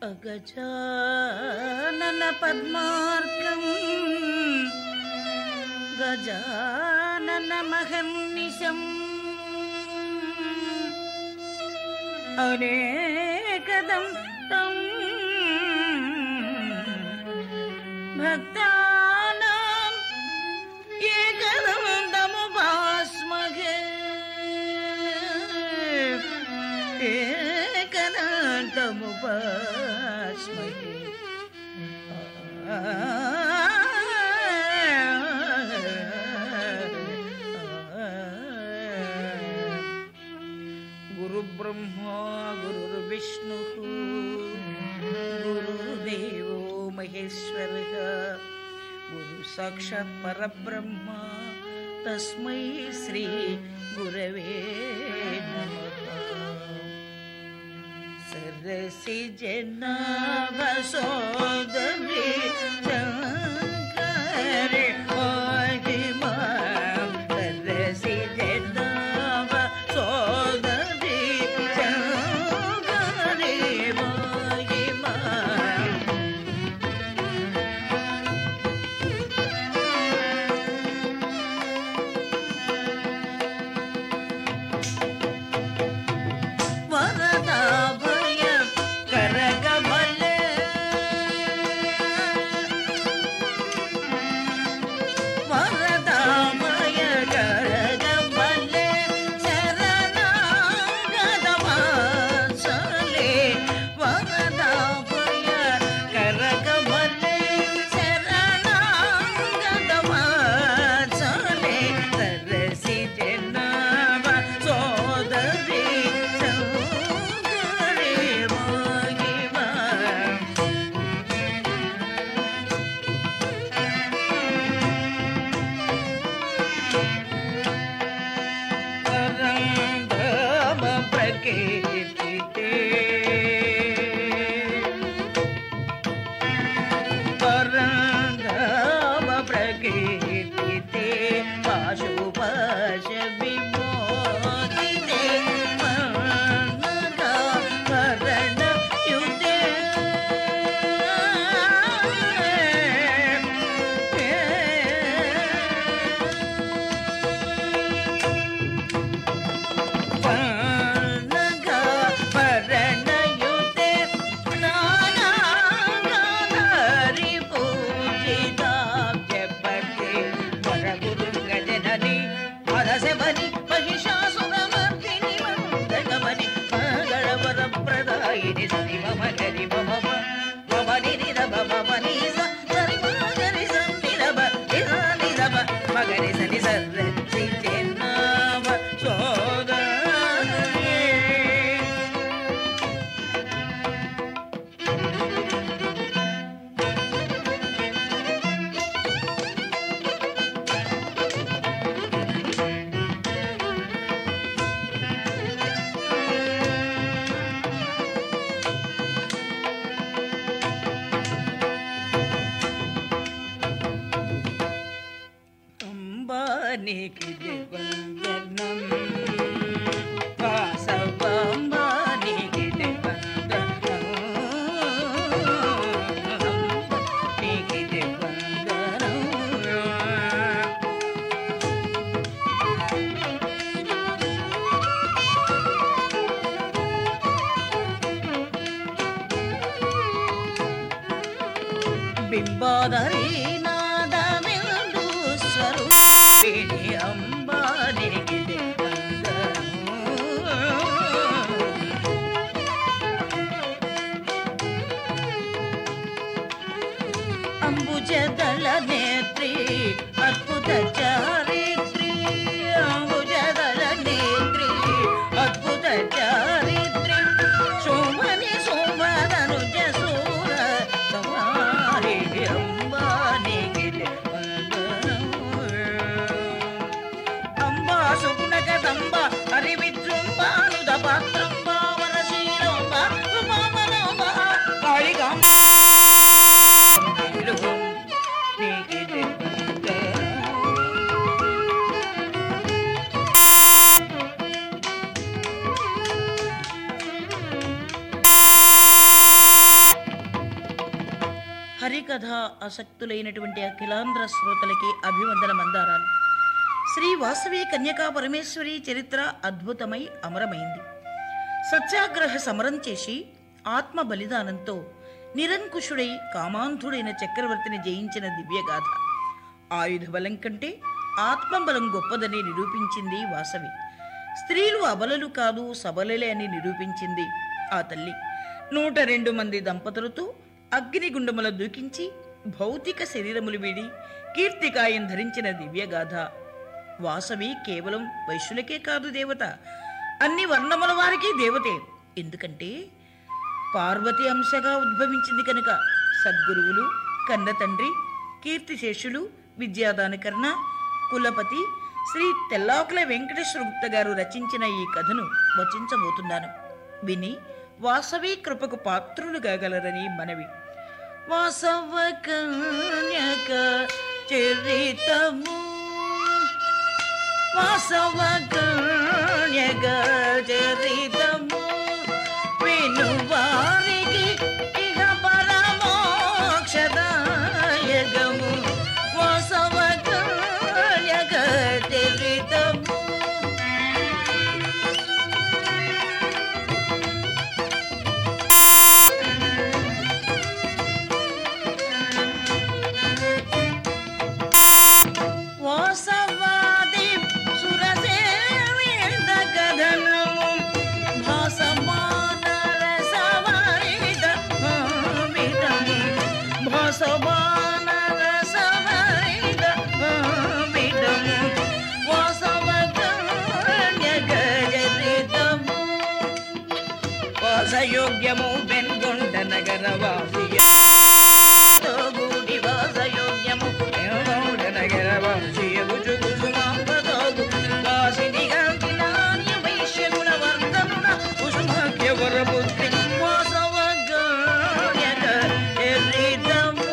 అగజానన పద్మార్కం గజానన మహర్నిశం అనేకదం తం భక్తానాం ఏకదం తముపాస్మహే ఏకదం తముపాస్మహే గురు బ్రహ్మా గురుర్విష్ణు గురుదేవో మహేశ్వరః గురు సాక్షాత్ పరబ్రహ్మ తస్మై శ్రీ గురవే నమః. సరసి జనాభ సోదరి శంకరి మహిమా సరసి జనాభ సోదరి శంకరి మహిమా వరదాభయ కరగమలే వరదాభయ కరగమలే శరణాగతవాత్సలే వరదాభయ కరగమలే శరణాగతవాత్సలే సరసి జనాభ సోదరి పరంధామ ప్రకీర్తితే పాశుపశ విమోహితే మరణకరణ యుతే పరణయుతే నానాగాధారి పూజితాబ్జపతే వరగురు గజనని పరశమని మహిషాసురమర్దిని మంగళమని మంగళవరప్రదాయిని శివమగరి మమ మమని నిరమ మమని సరి మగరి సంనిరమ నిరమ మగరి సని సర్రసి చెన్నామ సోదరి అంబానికి వందనం వాసవాంబానికి వందనం నీకి వందనం బింబాదరి నాదమిందు స్వరూపిణి అంబానికి అంబుజదళ నేత్రి అద్భుత చారిత్రి అంబుజదళ నేత్రి అద్భుత చారిత్రి సోమని సోమదనుజ సూర సమారి అంబానికి అంబా సుగుణగదంబ హరి విజృంభానుద పాత్రంబ వరశీలంబ ఉపమనంబ కాళికాంబ నీకి హరికథ ఆసక్తులైనటువంటి అఖిలాంధ్ర శ్రోతలకి అభివందన మందారాలు. శ్రీ వాసవి కన్యకా పరమేశ్వరి చరిత్ర అద్భుతమై అమరమైంది. సత్యాగ్రహ సమరం చేసి ఆత్మ బలిదానంతో నిరంకుశుడై కామాంధుడైన చక్రవర్తిని జయించిన దివ్యగాథ. ఆయుధ బలం కంటే ఆత్మబలం గొప్పదని నిరూపించింది వాసవి. స్త్రీలు అబలలు కాదు సబలలే అని నిరూపించింది ఆ తల్లి. 102 మంది దంపతులతో అగ్నిగుండముల దూకించి భౌతిక శరీరములు వీడి కీర్తికాయం ధరించిన దివ్యగాథ. వాసవి కేవలం వైశ్యులకే కాదు దేవత, అన్ని వర్ణముల వారికి దేవతే. ఎందుకంటే పార్వతి అంశగా ఉద్భవించింది కనుక. సద్గురువులు, కన్న తండ్రి, కీర్తిశేషులు, విద్యాదానకర్ణ, కులపతి శ్రీ తెల్లాకుల వెంకటేశ్వర గుప్త గారు రచించిన ఈ కథను వచించబోతున్నాను. విని వాసవి కృపకు పాత్రులు కాగలరని మనవి. వాసవ కన్యక చరితము, వాసవ కన్యక చరితము విను వారికి ఇహ పరమోక్షదాయకము. వాసవ కన్యక చరితము వాసవాది సురసేవిత కథనము భాసమాన రసవరిత భావితము. భాసమాన రసవరిత భావితము. వాసవ కన్యక చరితము వాసయోగ్యము వెన్గొండ నగరవాసియ తోగుడి. వాసయోగ్యము వెన్గొండ నగరవాసియ గుజు కుసుమాంబతోగు వాసిని గంకినాన్య వైశ్యగుణ వర్ధనున కుసుమాఖ్య వరపుత్రి. వాసవ కన్యక చరితము.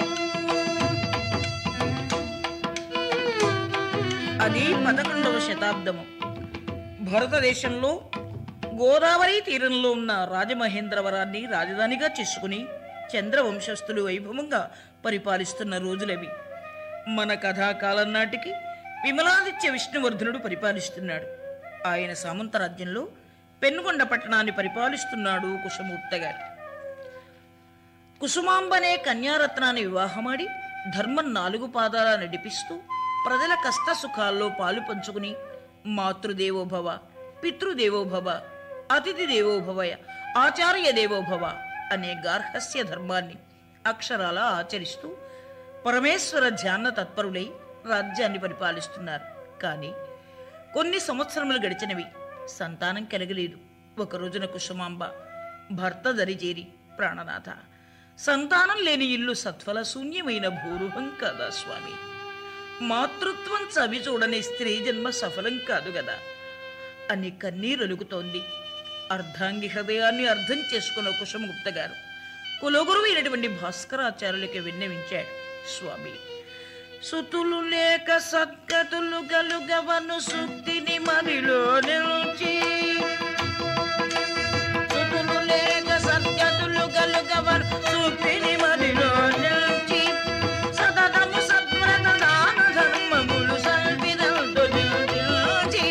అది 11వ శతాబ్దము. భారతదేశంలో గోదావరి తీరంలో ఉన్న రాజమహేంద్రవరాన్ని రాజధానిగా చేసుకుని చంద్రవంశస్థులు వైభవంగా పరిపాలిస్తున్న రోజులవి. మన కథాకాలం నాటికి విమలాదిత్య విష్ణువర్ధనుడు పరిపాలిస్తున్నాడు. ఆయన సామంతరాజ్యంలో పెనుగొండ పట్టణాన్ని పరిపాలిస్తున్నాడు కుసుమగుప్త గారు. కుసుమాంబనే కన్యారత్నాన్ని వివాహమాడి ధర్మం 4 పాదాల నడిపిస్తూ ప్రజల కష్ట సుఖాల్లో పాలు పంచుకుని మాతృదేవోభవ, పితృదేవోభవ, అతిథి దేవోభవయ, ఆచార్య దేవోభవ అనే గార్హస్య ధర్మాన్ని అక్షరాల ఆచరిస్తూ పరమేశ్వర ధ్యాన తత్పరులై రాజ్యాన్ని పరిపాలిస్తున్నారు. కానీ కొన్ని సంవత్సరములు గడిచినవి, సంతానం కలగలేదు. ఒక రోజున కుసుమాంబ భర్త దరిచేరి, ప్రాణనాథ, సంతానం లేని ఇల్లు సత్ఫల శూన్యమైన భూరుహం కదా స్వామి. మాతృత్వం చవి చూడని స్త్రీ జన్మ సఫలం కాదు గదా అని కన్నీరొలుగుతోంది. అర్ధాంగి హృదయాన్ని అర్థం చేసుకున్న కుసుమగుప్త గారు కులగురువు అయినటువంటి భాస్కరాచార్యులకి విన్నవించాడు. స్వామి, సుతులు లేక సద్గతులు గలుగవను సుక్తిని మదిలో నిలిచి, సుతులు లేక సద్గతులు గలుగవను సుక్తిని మదిలో నిలిచి, సతతము సద్వ్రత దాన ధర్మములు సల్పిదంతో నిలిచి,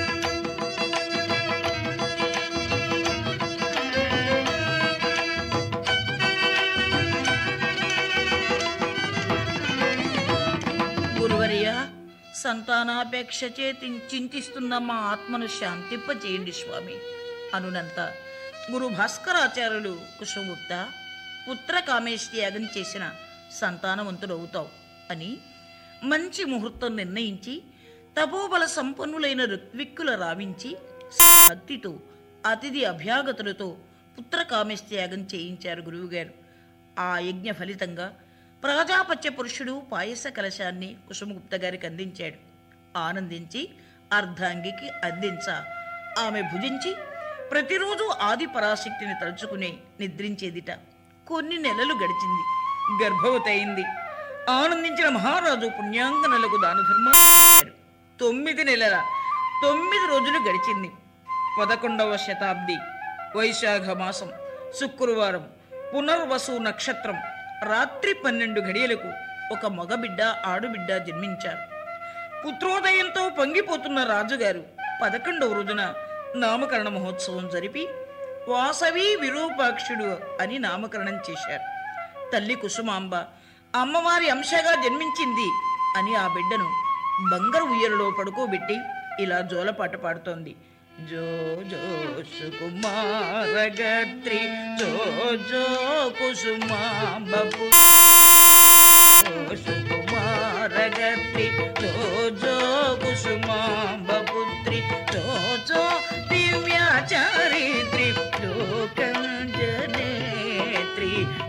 గురువర్య, సంతానాపేక్ష చింతిస్తున్న మా ఆత్మను శాంతింపచేయండి స్వామి అనునంత గురు భాస్కరాచార్యులు, కుసుమగుప్త, పుత్ర కామేష్టి యాగం చేసిన సంతానవంతుడవుతావు అని మంచి ముహూర్తం నిర్ణయించి తపోబల సంపన్నులైన ఋత్విక్కుల రావించి భక్తితో అతిథి అభ్యాగతులతో పుత్ర కామేష్టి యాగం చేయించారు గురువుగారు. ఆ యజ్ఞ ఫలితంగా ప్రజాపత్య పురుషుడు పాయస కలశాన్ని కుసుమగుప్త గారికి అందించాడు. ఆనందించి అర్ధాంగికి అందించ ఆమె భుజించి ప్రతిరోజు ఆది పరాశక్తిని తలుచుకునే నిద్రించేదిట. కొన్ని నెలలు గడిచింది, గర్భవతి అయింది. ఆనందించిన మహారాజు పుణ్యాంగనలకు దాన ధర్మాలు 9 నెలల 9 రోజులు గడిచింది. 11వ శతాబ్ది వైశాఖ మాసం శుక్రవారం పునర్వసు నక్షత్రం రాత్రి 12 గడియలకు ఒక మగబిడ్డ ఆడుబిడ్డ జన్మించారు. పుత్రోదయంతో పొంగిపోతున్న రాజుగారు 11వ రోజున నామకరణ మహోత్సవం జరిపి వాసవి విరూపాక్షుడు అని నామకరణం చేశారు. తల్లి కుసుమాంబ అమ్మవారి అంశగా జన్మించింది అని ఆ బిడ్డను బంగారు ఉయ్యలలో పడుకోబెట్టి ఇలా జోలపాట పాడుతోంది. జో జో సుకుమారగత్రి జో జో కుసుమాంబ సుకుమారగత్రి జో జో కుసుమాంబ పుత్రి జో జో దివ్యాచారిత్రి లోకంజనేత్రి.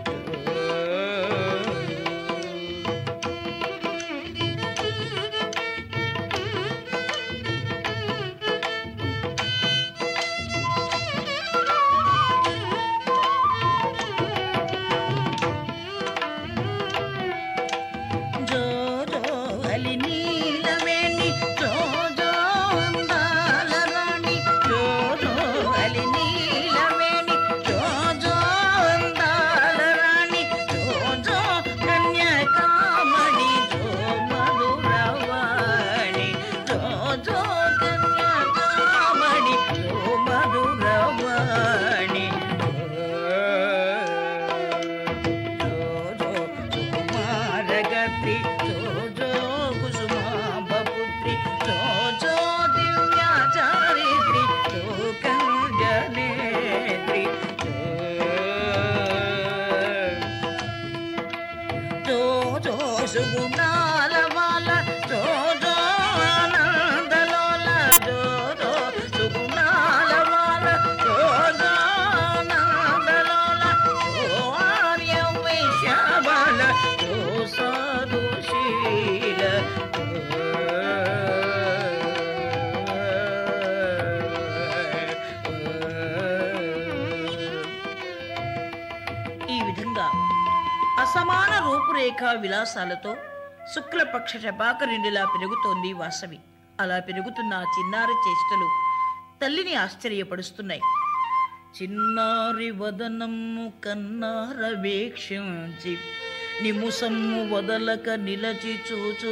అసమాన రూపురేఖా విలాసాలతో శుక్లపక్ష శపాకరిండిలా పెరుగుతోంది వాసవి. అలా పెరుగుతున్న ఆ చిన్నారి చేష్టలు తల్లిని ఆశ్చర్యపరుస్తున్నాయి. చిన్నారి వదనము కన్నార వీక్షించి నిముసమ్ము వదలక నిలచి చూచు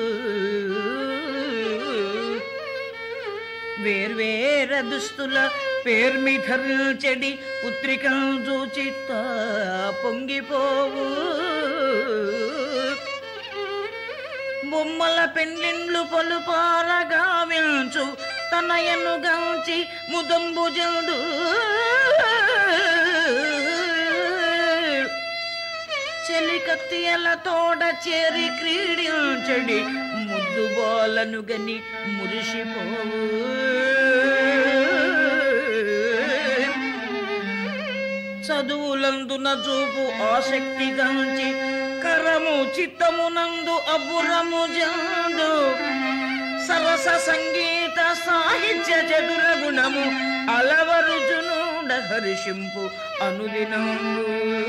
వేర్వేర దుస్తుల పేర్మి ధరించెడి పుత్రికం చూచిత్త పొంగిపోవు బొమ్మల పెండ్లిండ్లు పలుపారగా వించు తనయను గాంచి ముదంబుజుడు చెలికత్తియల తోడ చేరి క్రీడించడి ముద్దు బాలను గని మురిసిపోవు చదువులందున చూపు ఆసక్తి గాంచి కరము చిత్తమునందు అబురము జాడు సరస సంగీత సాహిత్య చతుర గుణము అలవరుజునుడ హరిషింపు అనుదినంబు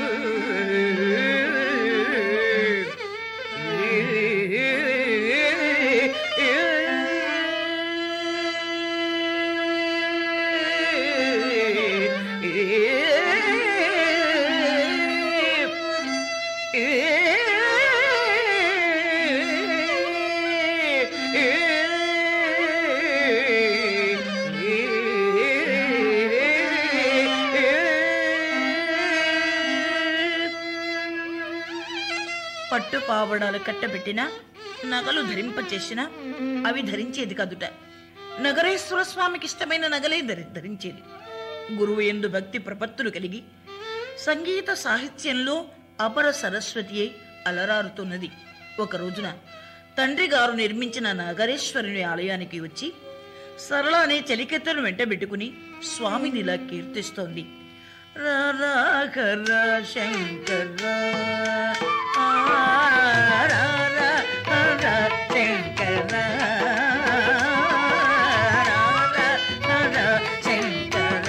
పట్టు పావడాలు కట్టబెట్టినా నగలు ధరింపచేసినా అవి ధరించేది కదుట. నగరేశ్వర స్వామికి ఇష్టమైన నగలే ధరించేది. గురువు యందు భక్తి ప్రపత్తులు కలిగి సంగీత సాహిత్యంలో అపర సరస్వతి అయి అలరారుతున్నది. ఒక రోజున తండ్రి గారు నిర్మించిన నగరేశ్వరుని ఆలయానికి వచ్చి సరళ అనే చలికెత్తను వెంటబెట్టుకుని స్వామిని ఇలా కీర్తిస్తోంది. రారా శంకర శంకర శంకర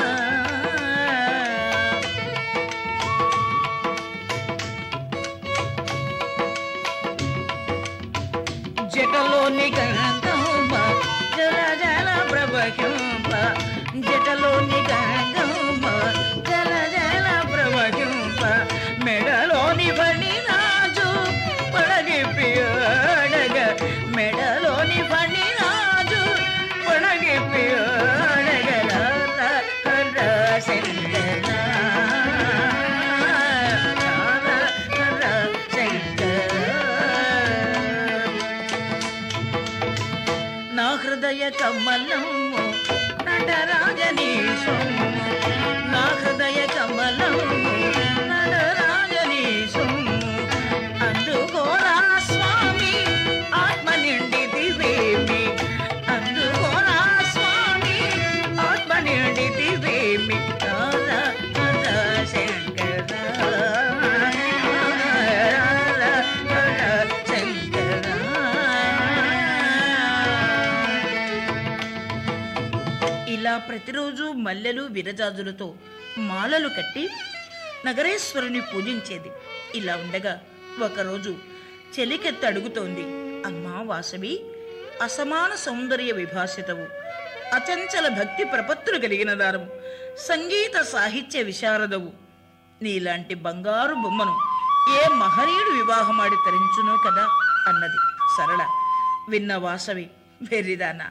జటలోని గంగమ్మ జల జల ప్రవహింప జటలోని గంగమ్మ జల జల ప్రవహింప మెడలో మెడలోని ఫణి రాజు పడగిపియాడగ మెడలోని ఫణి రాజు పడగిపియాడగ శంకర నా హృదయ కమలము నటరాజనీశం నా హృదయ కమలము నటరాజనీశం అందుకోరా స్వామి ఆత్మ నిండి దివేమి అందుకోరా స్వామి ఆత్మ నిండి దివేమి ఇలా ప్రతిరోజు మల్లెలు విరజాజులతో మాలలు కట్టి నగరేశ్వరుని పూజించేది. ఇలా ఉండగా ఒకరోజు చెలికెత్తి అడుగుతోంది, అమ్మా వాసవి, అసమాన సౌందర్య విభాసితవు, అచంచల భక్తి ప్రపత్తులు కలిగిన దారము, సంగీత సాహిత్య విశారదవు, నీలాంటి బంగారు బొమ్మను ఏ మహనీయుడు వివాహమాడి తరించునో కదా అన్నది సరళ. విన్న వాసవి, వెర్రిదానా,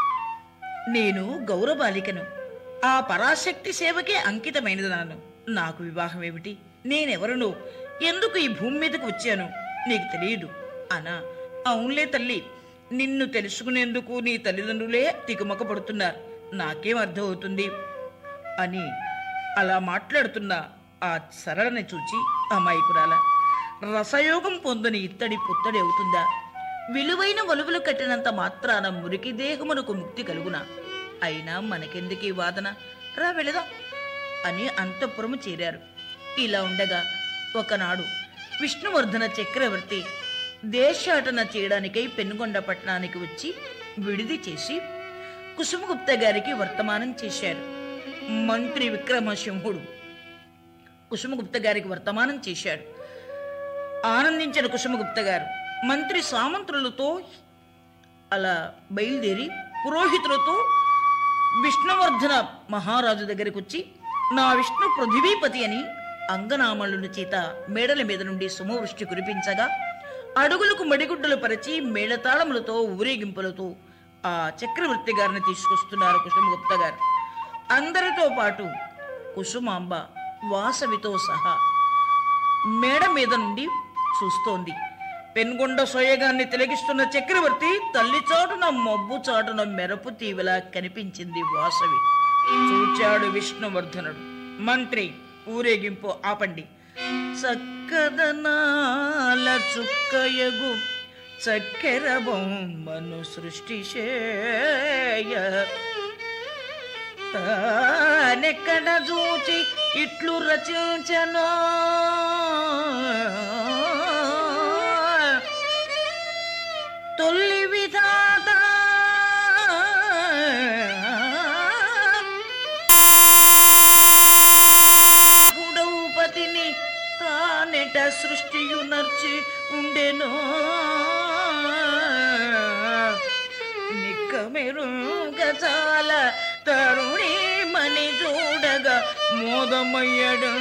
నేను గౌరబాలికను, ఆ పరాశక్తి సేవకే అంకితమైనదాను, నాకు వివాహం ఏమిటి, నేనెవరునో, ఎందుకు ఈ భూమి మీదకు వచ్చాను నీకు తెలియదు అనా. అవునులే తల్లి, నిన్ను తెలుసుకునేందుకు నీ తల్లిదండ్రులే తికమక పడుతున్నారు, నాకేం అర్థమవుతుంది అని అలా మాట్లాడుతున్న ఆ సరళని చూచి అమాయకురాల, రసయోగం పొందని ఇత్తడి పుత్తడి అవుతుందా, విలువైన వలువలు కట్టినంత మాత్రాన మురికి దేహమునకు ముక్తి కలుగునా, అయినా మనకెందుకీ వాదన, రా వెళదాం అని అంతఃపురము చేరారు. ఇలా ఉండగా ఒకనాడు విష్ణువర్ధన చక్రవర్తి దేశాటన చేయడానికై పెనుగొండ పట్టణానికి వచ్చి విడిది చేసి కుసుమగుప్త గారికి వర్తమానం చేశారు. మంత్రి విక్రమసింహుడు కుసుమగుప్త గారికి వర్తమానం చేశాడు. ఆనందించిన కుసుమగుప్త గారు మంత్రి సామంత్రులతో అలా బయలుదేరి పురోహితులతో విష్ణువర్ధన మహారాజు దగ్గరికి వచ్చి, నా విష్ణు పృథివీపతి అని అంగనామళ్ళ చేత మేడల మీద నుండి సుమవృష్టి కురిపించగా అడుగులకు మడిగుడ్డలు పరిచి మేళతాళములతో ఊరేగింపులతో ఆ చక్రవర్తి గారిని తీసుకొస్తున్నారు కుసుమగుప్త గారు. అందరితో పాటు కుసుమాంబ వాసవితో సహా మేడ మీద నుండి చూస్తోంది. పెనుగొండ సోయగాన్ని తిలగిస్తున్న చక్రవర్తి తల్లి చాటున మబ్బు చాటున మెరపు తీవలా కనిపించింది వాసవి. చూచాడు విష్ణువర్ధనుడు, మంత్రి ఊరేగింపు ఆపండి, చక్కదనాల చుక్కయగు చక్కెర బొమ్మను సృష్టి చేయ తానెక్కడ చూచి ఇట్లు రచించనో తొల్లి విధాత గుడౌపతిని తానెట సృష్టియు నర్చి ఉండెనో నిక్కమెరుగ చాల తరుణి మణి చూడగా మోదమయ్యడు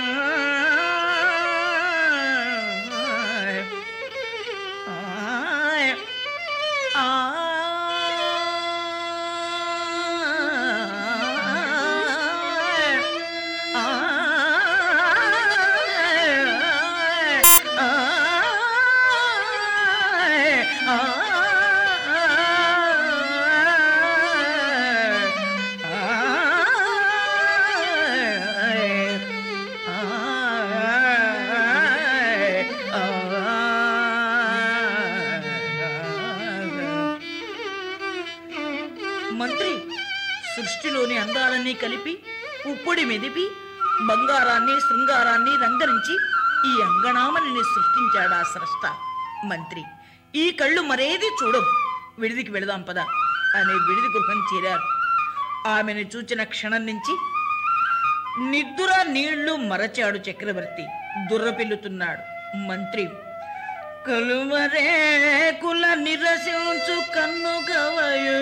మంత్రి సృష్టిలోని అందాలన్నీ కలిపి ఉప్పుడి మెదిపి బంగారాన్ని శృంగారాన్ని రంగరించి ఈ అంగనామని సృష్టించాడా స్రష్ట. మంత్రి, ఈ కళ్ళు మరేది చూడవు, విడిదికి వెళదాం పద అనే విడిది గృహం చేరారు. ఆమెను చూచిన క్షణం నుంచి నిద్దుర నీళ్లు మరచాడు చక్రవర్తి. దుర్రపిల్లుతున్నాడు. మంత్రి కలుమరే కుల నిరసించు కన్ను కవయు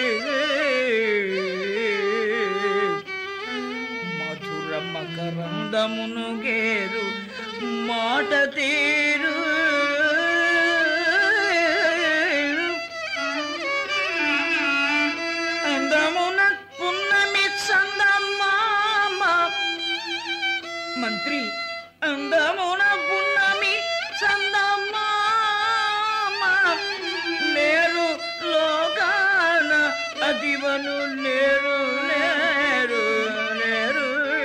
మధుర మకరంద అందమును గేరు మాట తీరు అందమున పున్నమి చందమామ మంత్రి అందమున పున్నమి చందమామ నేరు లోకాన అదివను లేరు లేరు లేరు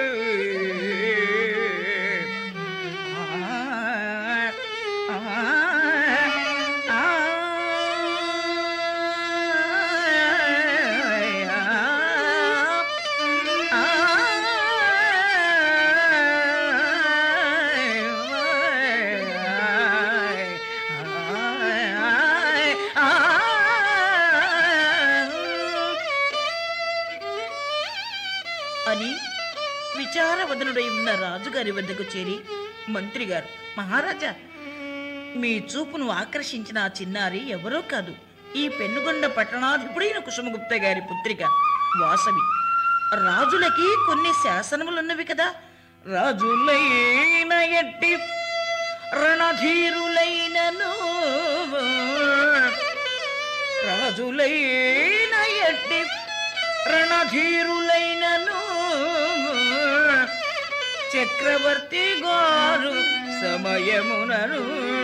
అని విచారవదనుడై ఉన్న రాజుగారి వద్దకు చేరి మంత్రి గారు, మహారాజా, మీ చూపును ఆకర్షించిన ఆ చిన్నారి ఎవరో కాదు, ఈ పెన్నుగొండ పట్టణాధిపుడైన కుసుమగుప్త గారి పుత్రిక వాసవి. రాజులకి కొన్ని శాసనములున్నవి కదా. రాజులైన ఎట్టి రణధీరులైనను రాజులైన ఎట్టి రణధీరులైనను చక్రవర్తి గారు సమయమునను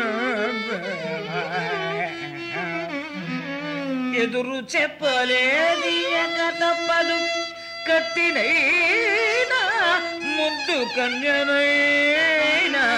ఎదురు చెప్పలేది తప్పదు, కత్తినైనా ముద్దు కన్యనైనా.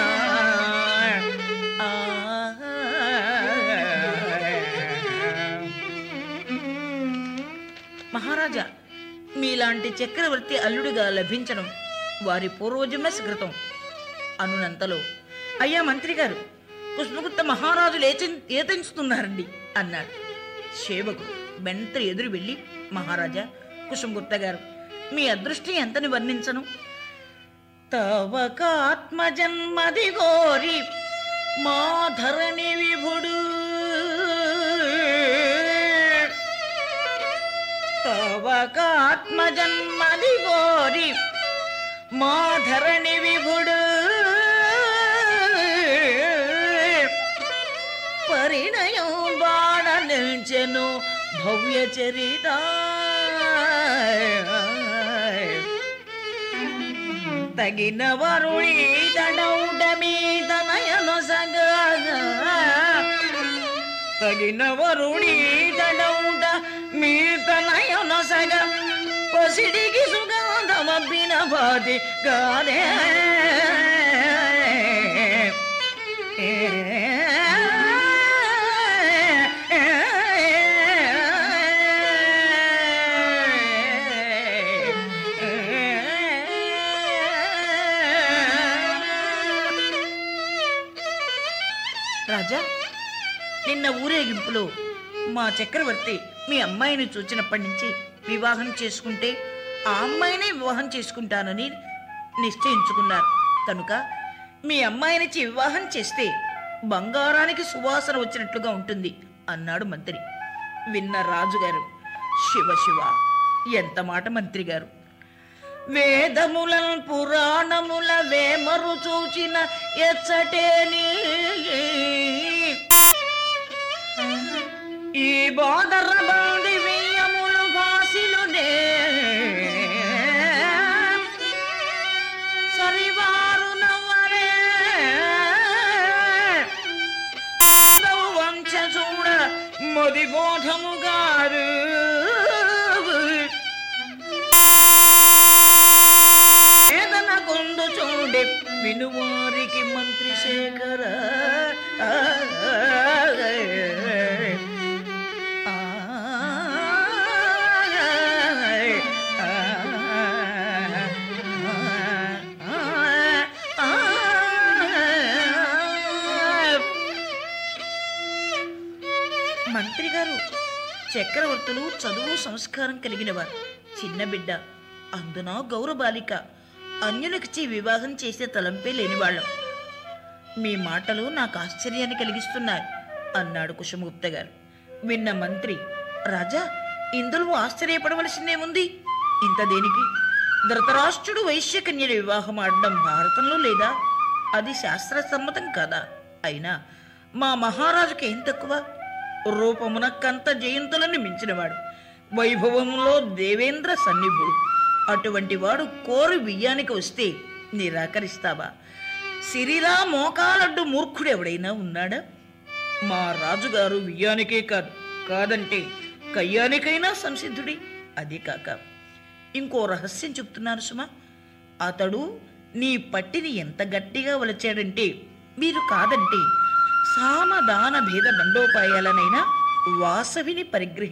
మహారాజా, మీలాంటి చక్రవర్తి అల్లుడిగా లభించడం వారి పూర్వజన్మ సుకృతం అనునంతలో, అయ్యా మంత్రి గారు, కుసుమగుప్త మహారాజు ఏతించుతున్నారండి అన్నాడు. సేవకుడు వెంటనే ఎదురు వెళ్ళి, మహారాజా, కుసుమగుప్త గారు, మీ అదృష్టం ఎంతని వర్ణించను. తవకాత్మజన్మది గోరి మాధరణి విభుడు, తవకాత్మజన్మది గోరి మాధరణి విభుడు పరిణయం బాణ నిల్చెను భవ్య చరిత. తగిన వరుణి తడౌడ మీద నయనొసగ, తగిన వరుణి తడౌడ మీద నయనొసగ పసిడికి సుగంధమబ్బిన బాది గాదే. రాజా, నిన్న ఊరేగింపులో మా చక్రవర్తి మీ అమ్మాయిని చూచినప్పటి నుంచి వివాహం చేసుకుంటే ఆ అమ్మాయినే వివాహం చేసుకుంటానని నిశ్చయించుకున్నారు కనుక మీ అమ్మాయినిచ్చి వివాహం చేస్తే బంగారానికి సువాసన వచ్చినట్లుగా ఉంటుంది అన్నాడు మంత్రి. విన్న రాజుగారు, శివ శివ, ఎంత మాట మంత్రి గారు! వేదముల పురాణముల వేమరు చూచిన ఎచ్చటేని ఈ బాదర బంది వెయ్యములు భాసిలునే సరివారు నవ్వరే వంచ చూడ మదిబోధము గారు వేదన కొందు చూడే వినువారికి మంత్రి శేఖర. మంత్రి గారు, చక్రవర్తులు చదువు సంస్కారం కలిగిన వారు, చిన్న బిడ్డ, అందున గౌరబాలిక, అన్యులకిచ్చి వివాహం చేసే తలంపే లేనివాళ్ళం. మీ మాటలు నాకు ఆశ్చర్యాన్ని కలిగిస్తున్నాయి అన్నాడు కుసుమగుప్త గారు. విన్న మంత్రి, రాజా, ఇందులో ఆశ్చర్యపడవలసిందేముంది? ఇంత దేనికి? ధృతరాష్ట్రుడు వైశ్యకన్యల వివాహం ఆడడం భారతంలో లేదా? అది శాస్త్రసమ్మతం కదా? అయినా మా మహారాజుకి ఏం తక్కువ? రూపమున కంత జయంతులను మించినవాడు, వైభవంలో దేవేంద్ర సన్నిభుడు. అటువంటి వాడు కోరి బియ్యానికి వస్తే నిరాకరిస్తావా? సిరిలా మోకాలడ్డు మూర్ఖుడెవడైనా ఉన్నాడా? మా రాజుగారు బియ్యానికే కాదంటే కయ్యానికైనా సంసిద్ధుడి. అదే కాక ఇంకో రహస్యం చెప్తున్నాను సుమా. అతడు నీ పట్టిని ఎంత గట్టిగా వలచాడంటే, మీరు కాదంటే సామదాన భేద దండోపాయాలనైనా వాసవిని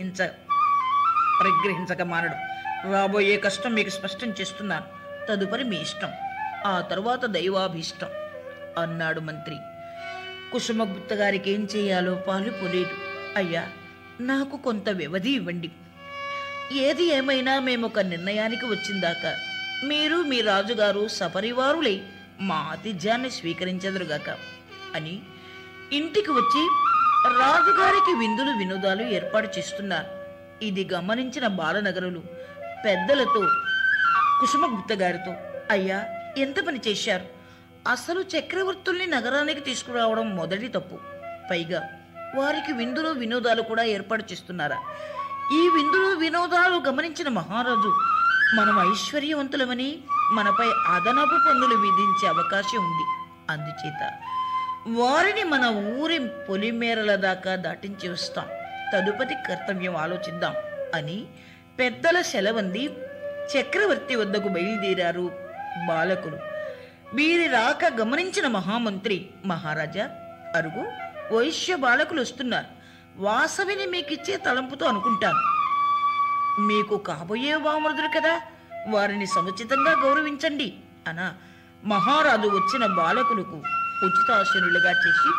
పరిగ్రహించక మానడు. రాబోయే కష్టం మీకు స్పష్టం చేస్తున్నాను. తదుపరి మీ ఇష్టం, ఆ తరువాత దైవాభీష్టం అన్నాడు మంత్రి. కుసుమగుప్త గారికి ఏం చేయాలో పాలు పోలేదు. అయ్యా, నాకు కొంత వ్యవధి ఇవ్వండి. ఏది ఏమైనా మేము ఒక నిర్ణయానికి వచ్చిందాకా మీరు మీ రాజుగారు సపరివారులై మా ఆతిథ్యాన్ని స్వీకరించెదరుగాక అని ఇంటికి వచ్చి రాజుగారికి విందులు వినోదాలు ఏర్పాటు చేస్తున్నారు. ఇది గమనించిన బాలనగరులు పెద్దలతో కుసుమగుప్త గారితో, అయ్యా, ఎంత పని చేశారు? అసలు చక్రవర్తుల్ని నగరానికి తీసుకురావడం మొదటి తప్పు. పైగా వారికి విందులు వినోదాలు కూడా ఏర్పాటు చేస్తున్నారా? ఈ విందులు వినోదాలు గమనించిన మహారాజు మనం ఐశ్వర్యవంతులమని మనపై అదనపు పన్నులు విధించే అవకాశం ఉంది. అందుచేత వారిని మన ఊరి పొలిమేరల దాకా దాటించి వస్తాం. తదుపరి కర్తవ్యం ఆలోచిద్దాం అని పెద్దల సెలవంది చక్రవర్తి వద్దకు బయలుదేరారు బాలకులు. వీరి రాక గమనించిన మహామంత్రి, మహారాజా, అరుగు వైశ్య బాలకులు వస్తున్నారు. వాసవిని మీకిచ్చే తలంపుతో అనుకుంటాను. మీకు కాబోయే వామరుదులు కదా, వారిని సముచితంగా గౌరవించండి అన మహారాజు వచ్చిన బాలకులకు ఉచితాసనులుగా చేసి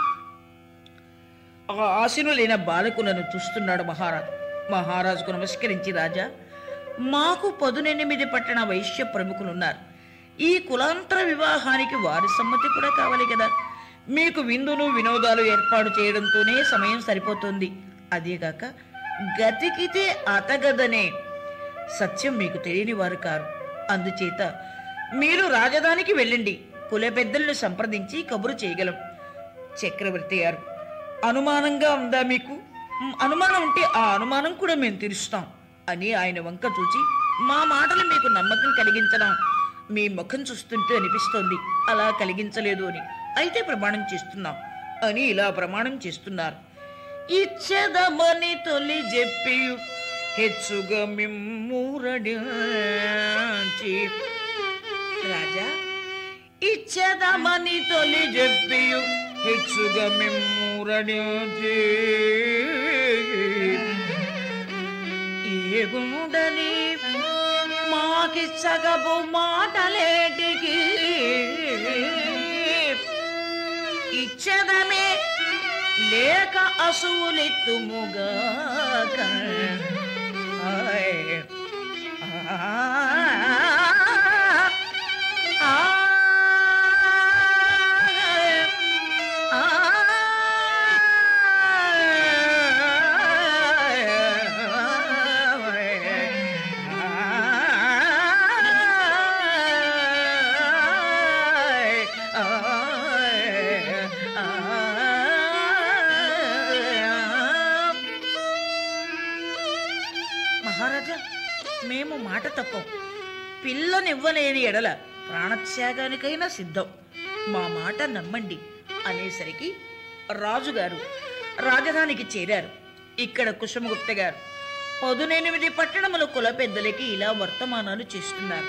ఆ ఆసనులైన బాలకులను చూస్తున్నాడు మహారాజు. మహారాజుకు నమస్కరించి, రాజా, మాకు 18 పట్టణ వైశ్య ప్రముఖులున్నారు. ఈ కులాంతర వివాహానికి వారి సమ్మతి కూడా కావాలి కదా. మీకు విందును వినోదాలు ఏర్పాటు చేయడంతోనే సమయం సరిపోతుంది. అదేగాక గతికితే అతగదనే సత్యం మీకు తెలియని వారు కారు. అందుచేత మీరు రాజధానికి వెళ్ళండి. కుల పెద్దలను సంప్రదించి కబురు చేయగలం. చక్రవర్తి గారు, అనుమానంగా ఉందా మీకు? అనుమానం ఉంటే ఆ అనుమానం కూడా మేము తీరుస్తాం అని ఆయన వంక చూచి, మా మాటలు మీకు నమ్మకం కలిగించడం మీ ముఖం చూస్తుంటే అనిపిస్తోంది, అలా కలిగించలేదు అని. అయితే ప్రమాణం చేస్తున్నాం అని ఇలా ప్రమాణం చేస్తున్నారు. ఇచ్చెదమని తొలి చెప్పి హెచ్చుగా మిమ్మూరడించి, రాజా, ఇచ్చెదమని తొలి చెప్పి హెచ్చుగా మిమ్మూరడించి ఏగుముడని మాకిచ్చగబు మాటలేటికి ఇచ్చదమే లేక అసూలెత్తుముగాక. మహారాజా, మేము మాట తప్పం. పిల్లనివ్వలేని ఎడల ప్రాణత్యాగానికైనా సిద్ధం. మా మాట నమ్మండి అనేసరికి రాజుగారు రాజధానికి చేరారు. ఇక్కడ కుసుమగుప్త గారు 18 పట్టణముల కుల పెద్దలకి ఇలా వర్తమానాలు చేస్తున్నారు.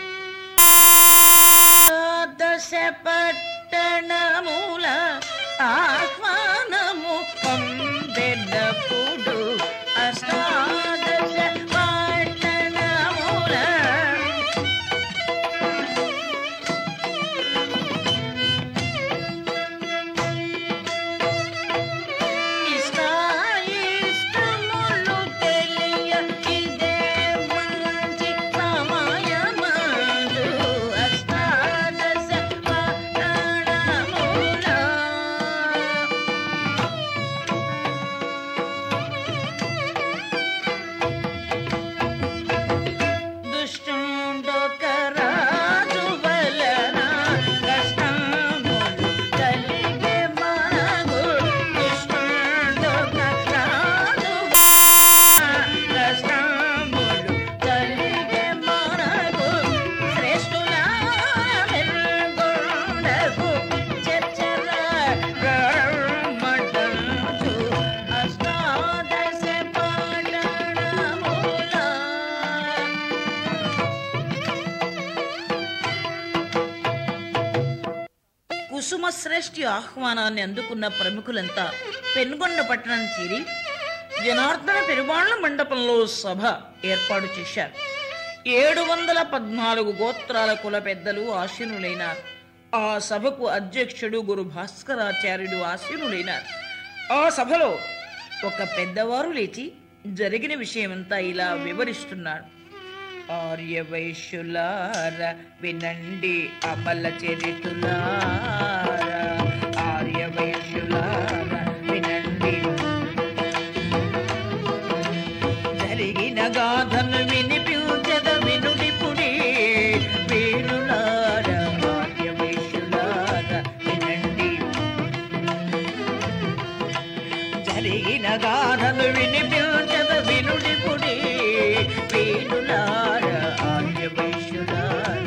దశ పట్టణముల ఆహ్వానము పొందెదప్పుడు అష్టాదశ పట్టణముల ఇష్టాయిష్టములు తెలియ ఇదే మంచి సమయమందు అష్టాదశ పట్టణముల కుసుమ శ్రేష్ఠి ఆహ్వానాన్ని అందుకున్న ప్రముఖులంతా పెనుగొండ పట్టణం చేరి జనార్దన పెరుమాళ్ల మండపంలో సభ ఏర్పాటు చేశారు. 714 గోత్రాల కుల పెద్దలు ఆసీనులైనారు. ఆ సభకు అధ్యక్షుడు గురు భాస్కరాచార్యుడు ఆసీనులైనారు. ఆ సభలో ఒక పెద్దవారు లేచి జరిగిన విషయమంతా ఇలా వివరిస్తున్నారు. ఆర్యవైశ్యులార వినండి అమల చరితులారా, ఆర్యవైశ్యులార వినండి జరిగిన గాథను వినిపించద వినుడిపుడి వేణులార, ఆర్యవైశ్యులార వినండి జరిగిన గాథను వినిపించద వినుడిపుడి వేణులార, ఆర్యవైశ్యులార.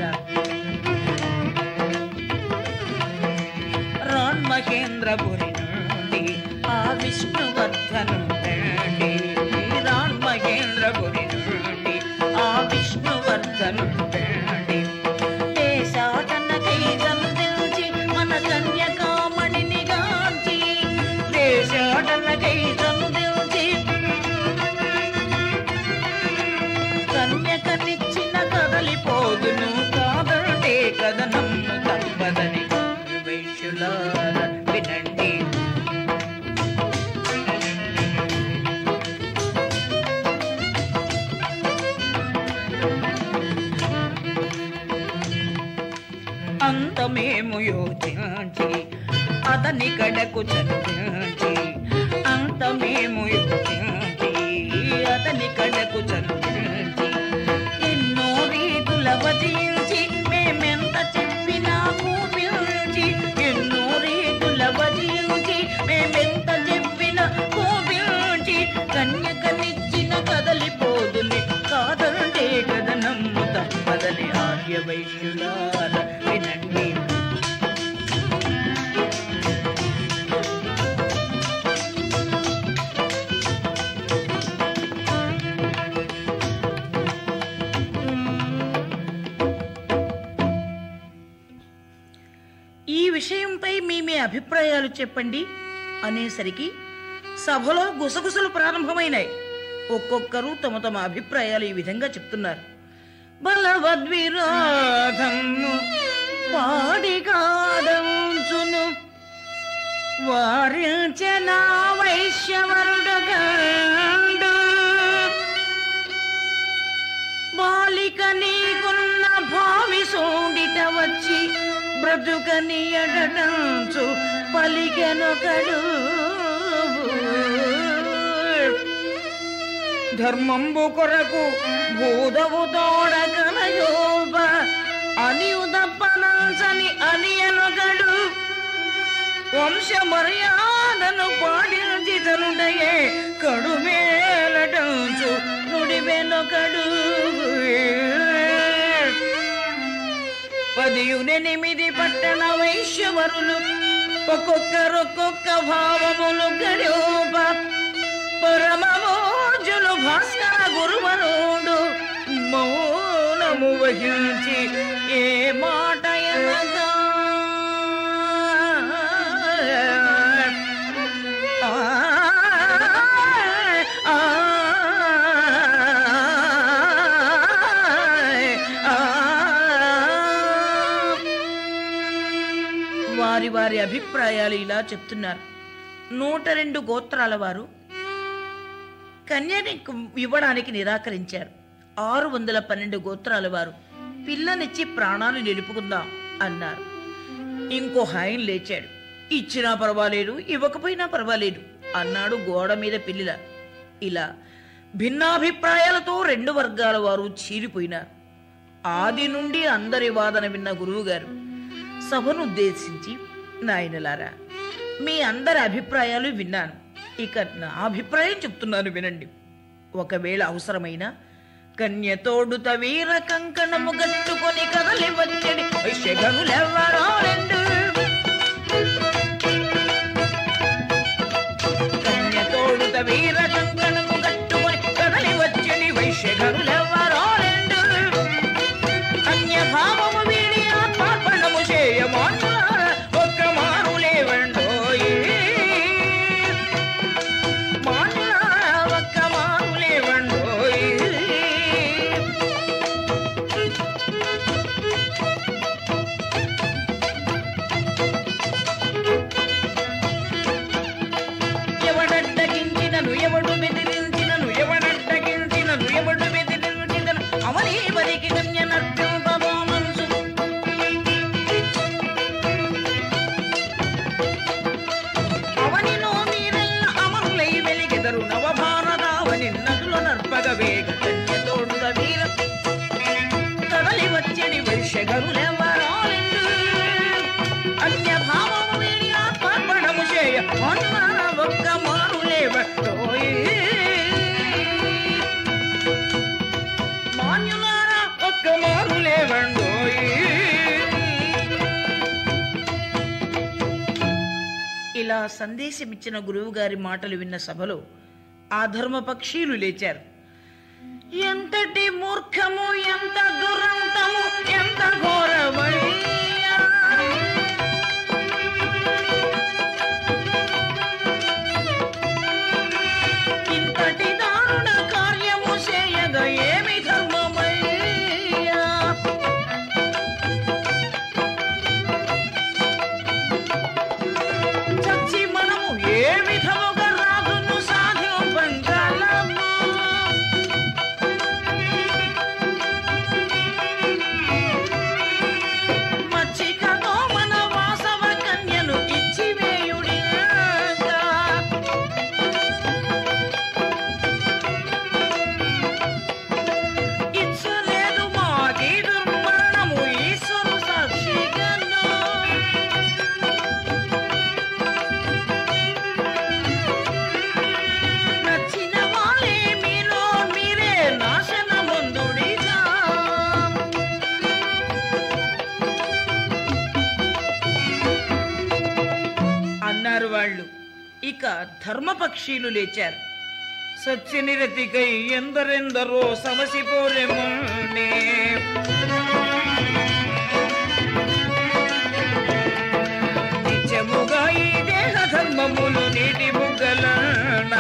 రాన్మహేంద్రపురి నుండి ఆ విష్ణువర్ధను రండి, రాన్మహేంద్రపురి నుండి ఆ విష్ణువర్ధను రండి. దేశాటనకై సంధించి మన కన్యకామణిని గాంచి, దేశాటనకై సంధించి కన్యకనిచ్చిన కదలిపోదును, కాదంటే కదనమ్ము తప్పదని వైశ్యులార వినండి. అంతమేము యోచించి అతని కడకు చంపించి, అంతమేము యోచించి అతని కడకు చంపించి, ఎన్నో రీతుల వజించి మేమెంత చెప్పినా కోపించి, ఎన్నో రీతుల వజించి మేమెంత చెప్పినా కోపించి, కన్యకనిచ్చిన కదలిపోదుని, కాదంటే కదనమ్ము తప్పదని ఆర్యవైశ్యులార వినండి. ఈ విషయంపై మీ అభిప్రాయాలు చెప్పండి అనేసరికి సభలో గుసగుసలు ప్రారంభమైనాయి. ఒక్కొక్కరు తమ తమ అభిప్రాయాలు ఈ విధంగా చెప్తున్నారు. బలవద్విరాధము పాడిగాదంచును వారించనా వైశ్యవరుడగండు, బాలిక నీకున్న భావి సోడిట వచ్చి బ్రతుకని ఎడటంచు పలికెనొకడు, ధర్మంబు కొరకు భూదవు తోడకనయోప అని ఉదప్పనంచని అని అనొకడు, వంశ మర్యాదను పాటించి తనుడయే కడుమేలటంచు నుడివెనొకడు. 18 పట్టణ వైశ్యవరులు ఒక్కొక్కరొక్కొక్క భావములు గడోప, పరమమోజులు భాస్కర గురువరుడు మౌనము వహించి ఏ మాట ఎనగా వారి వారి అభిప్రాయాలు ఇలా చెప్తున్నారు. 102 గోత్రాల వారు కన్యని ఇవ్వడానికి నిరాకరించారు. 612 గోత్రాల వారు పిల్లనిచ్చి ప్రాణాలు నిలుపుకుందాం అన్నారు. ఇంకో ఆయన లేచాడు. ఇచ్చినా పర్వాలేదు, ఇవ్వకపోయినా పర్వాలేదు అన్నాడు గోడ మీద పిల్లిల. ఇలా భిన్నాభిప్రాయాలతో 2 వర్గాల వారు చీలిపోయినారు. ఆది నుండి అందరి వాదన విన్న గురువుగారు సభను ఉద్దేశించి, నాయనలారా, మీ అందరి అభిప్రాయాలు విన్నాను, ఇక నా అభిప్రాయం చెప్తున్నాను వినండి. ఒకవేళ అవసరమైన కన్యతోడుత వీర కంకణము గట్టుకొని కదలి వచ్చడి వైశ్యగనులెవ్వరో 2, కన్యతోడుత వీర కంకణము గట్టుకొని కదలి వచ్చడి వైశ్యగనులెవ్వరో 2, అన్య భావము వీడి ఆత్మార్పణము చేయమాను ఒక్క ఇలా సందేశమిచ్చిన గురువుగారి మాటలు విన్న సభలో ఆ ధర్మపక్షీలు లేచారు. ఎంతటి మూర్ఖము, ఎంత దురంతము, ఎంత ఘోరమయ్యా! ఇంతటి దారుణ కార్యము చేయగ ఏమి ధర్మమయ్యా! చచ్చి మనము ఏ విధముగా రాజును సాధింపగలము? మచ్చికతో మన వాసవ కన్యను ఇచ్చివేయుడిగా. ఇచ్చలేదు మాకి దుర్మరణము, ఈశ్వరు సాక్షిగాను. నచ్చిన వాళ్ళే మీలో మీరే నాశనమందుడిగా. అన్నారు వాళ్ళు. ఇక ధర్మపక్షీలు లేచారు. సత్యనిరతికై ఎందరెందరో సమసిపోరెమోనే. నిత్యముగా ఈ దేహ ధర్మములు నీటి బుగ్గలనా.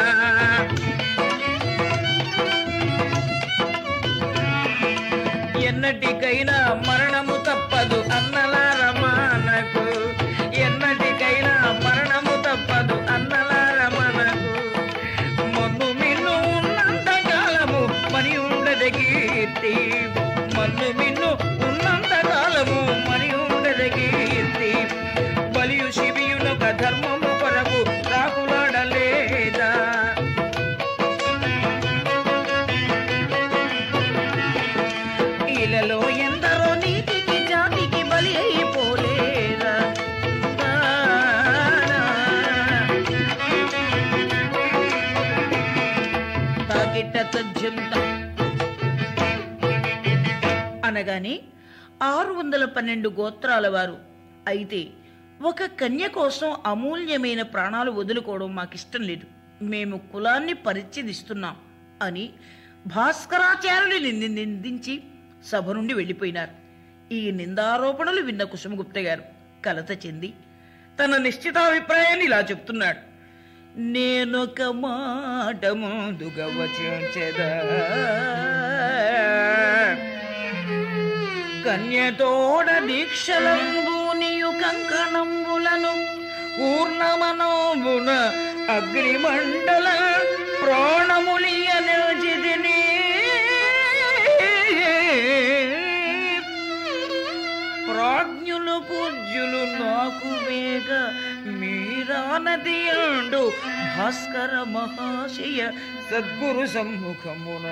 ఎన్నటికైనా మరణము తప్పదు అన్నలార మనకు. ఎన్నటికైనా మరణము తప్పదు అన్నలార మనకు. మన్ను మిన్ను ఉన్నంత కాలము మని ఉండదు కీర్తి. మన్ను మిన్ను ఉన్నంత కాలము మని ఉండదు కీర్తి. బలియు శిబియులొక ధర్మము కొరకు రాకులాడలేదా? ఇలలో ఎందరో నీతికి జాతికి బలి అయిపోలేదా? తాకిట్ట తజ్జంత అనగానే 612 గోత్రాల వారు, అయితే ఒక కన్య కోసం అమూల్యమైన ప్రాణాలు వదులుకోవడం మాకిష్టం లేదు, మేము కులాన్ని పరిచ్ఛేదిస్తున్నాం అని భాస్కరాచార్యుని నిందించి సభ నుండి వెళ్ళిపోయినారు. ఈ నిందారోపణలు విన్న కుసుమగుప్త గారు కలత చెంది తన నిశ్చితాభిప్రాయాన్ని ఇలా చెప్తున్నాడు. నేనొక మాట ముందుగా వచించెదా, కన్యతోడ దీక్షలంబూనియు కంకణంబులను పూర్ణమనోమున అగ్నిమండల ప్రాణములియ నిల్చితిని. ప్రాజ్ఞులు పూజ్యులు నాకు వేగ మీరానదియండు భాస్కర మహాశయ సద్గురు సమ్ముఖమున.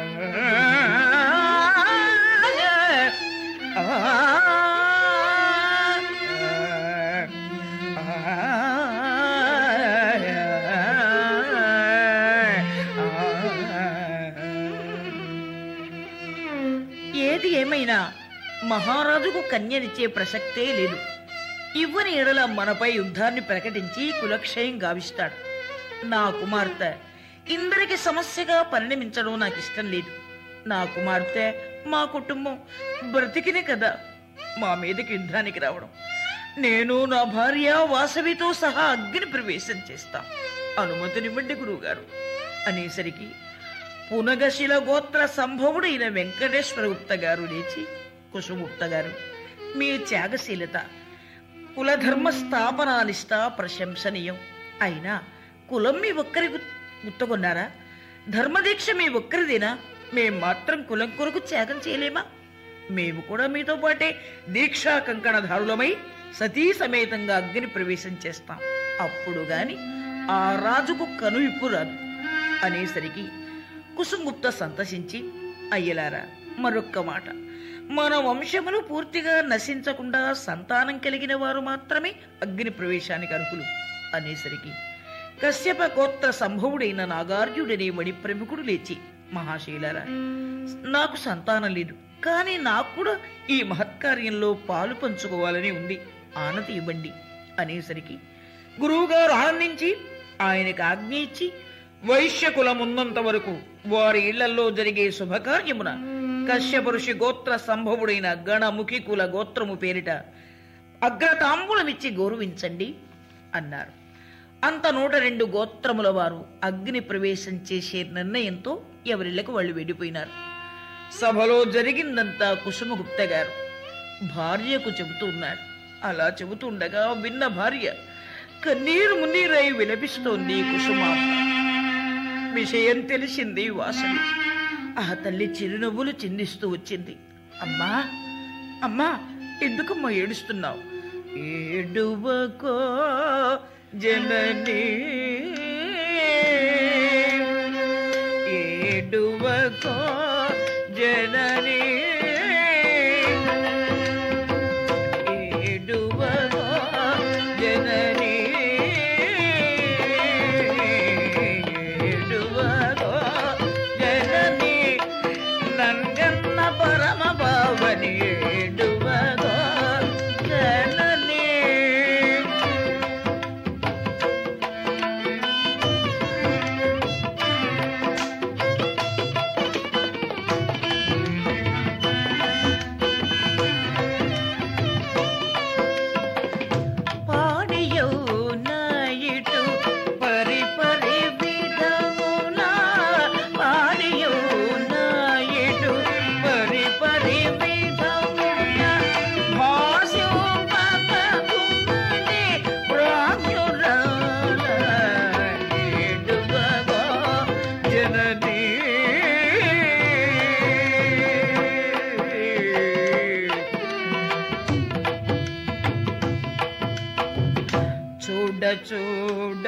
ఏది ఏమైనా మహారాజుకు కన్యనిచ్చే ప్రసక్తే లేదు. ఇవ్వని ఎడల మనపై యుద్ధాన్ని ప్రకటించి కులక్షయం గావిస్తాడు. నా కుమార్తె ఇందరికి సమస్యగా పరిణమించడం నాకు ఇష్టం లేదు. నా కుమార్తె, మా కుటుంబం బ్రతికినే కదా మా మీదకి యుద్ధానికి రావడం. నేను నా భార్య వాసవితో సహా అగ్ని ప్రవేశం చేస్తా, అనుమతినివ్వండి గురువుగారు అనేసరికి పునగశిల గోత్ర సంభవుడైన వెంకటేశ్వర గుప్త గారు లేచి, కుసుమగుప్త గారు, మీ త్యాగశీలత, కులధర్మ స్థాపనానిష్ట ప్రశంసనీయం. అయినా కులం మీ ఒక్కరి గుర్తుకొన్నారా? ధర్మదీక్ష మీ ఒక్కరిదేనా? మేం మాత్రం కులం కొరకు త్యాగం చేయలేమా? మేము కూడా మీతో పాటే దీక్షా కంకణధారులమై సతీ సమేతంగా అగ్ని ప్రవేశం చేస్తాం. అప్పుడు గాని ఆ రాజుకు కనువిప్పు రాదు అనేసరికి కుసుమగుప్త సంతసించి, అయ్యలారా, మరొక్క మాట, మన వంశములు పూర్తిగా నశించకుండా సంతానం కలిగిన వారు మాత్రమే అగ్ని ప్రవేశానికి అర్హులు అనేసరికి కశ్యప గోత్ర సంభవుడైన నాగార్జుడనే మణి ప్రముఖుడు లేచి, మహాశైలారా, నాకు సంతానం లేదు, కానీ నాకు కూడా ఈ మహత్కార్యంలో పాలు పంచుకోవాలని ఉంది, ఆనతి ఇవ్వండి అనేసరికి గురువుగారు ఆనందించి ఆయనకు ఆజ్ఞ ఇచ్చి వైశ్యకులమున్నంత వరకు వారి ఇళ్లలో జరిగే శుభకార్యమున కశ్యప ఋషి గోత్ర సంభవుడైన గణముఖి కుల గోత్రము పేరిట అగ్రతాంబూలమిచ్చి గౌరవించండి అన్నారు. అంత 102 గోత్రముల వారు అగ్ని ప్రవేశం చేసే నిర్ణయంతో ఎవరిళ్లకు వాళ్ళు వెళ్ళిపోయినారు. సభలో జరిగిందంతా కుసుమగుప్త గారు భార్యకు చెబుతూ ఉన్నాడు. అలా చెబుతుండగా విన్న భార్య కన్నీరు మున్నీరై విలపిస్తోంది. కుసుమ విషయం తెలిసింది వాసవి. ఆ తల్లి చిరునవ్వులు చిందిస్తూ వచ్చింది. అమ్మా అమ్మా, ఎందుకమ్మా ఏడుస్తున్నావు? ఏడువకో జననీ, ఏడువకో జననీ, ఏడువకో జననీ, ఏడువకో జననీ, నంగన్న పరమ భావని, ఏడువకో జననీ. చూడ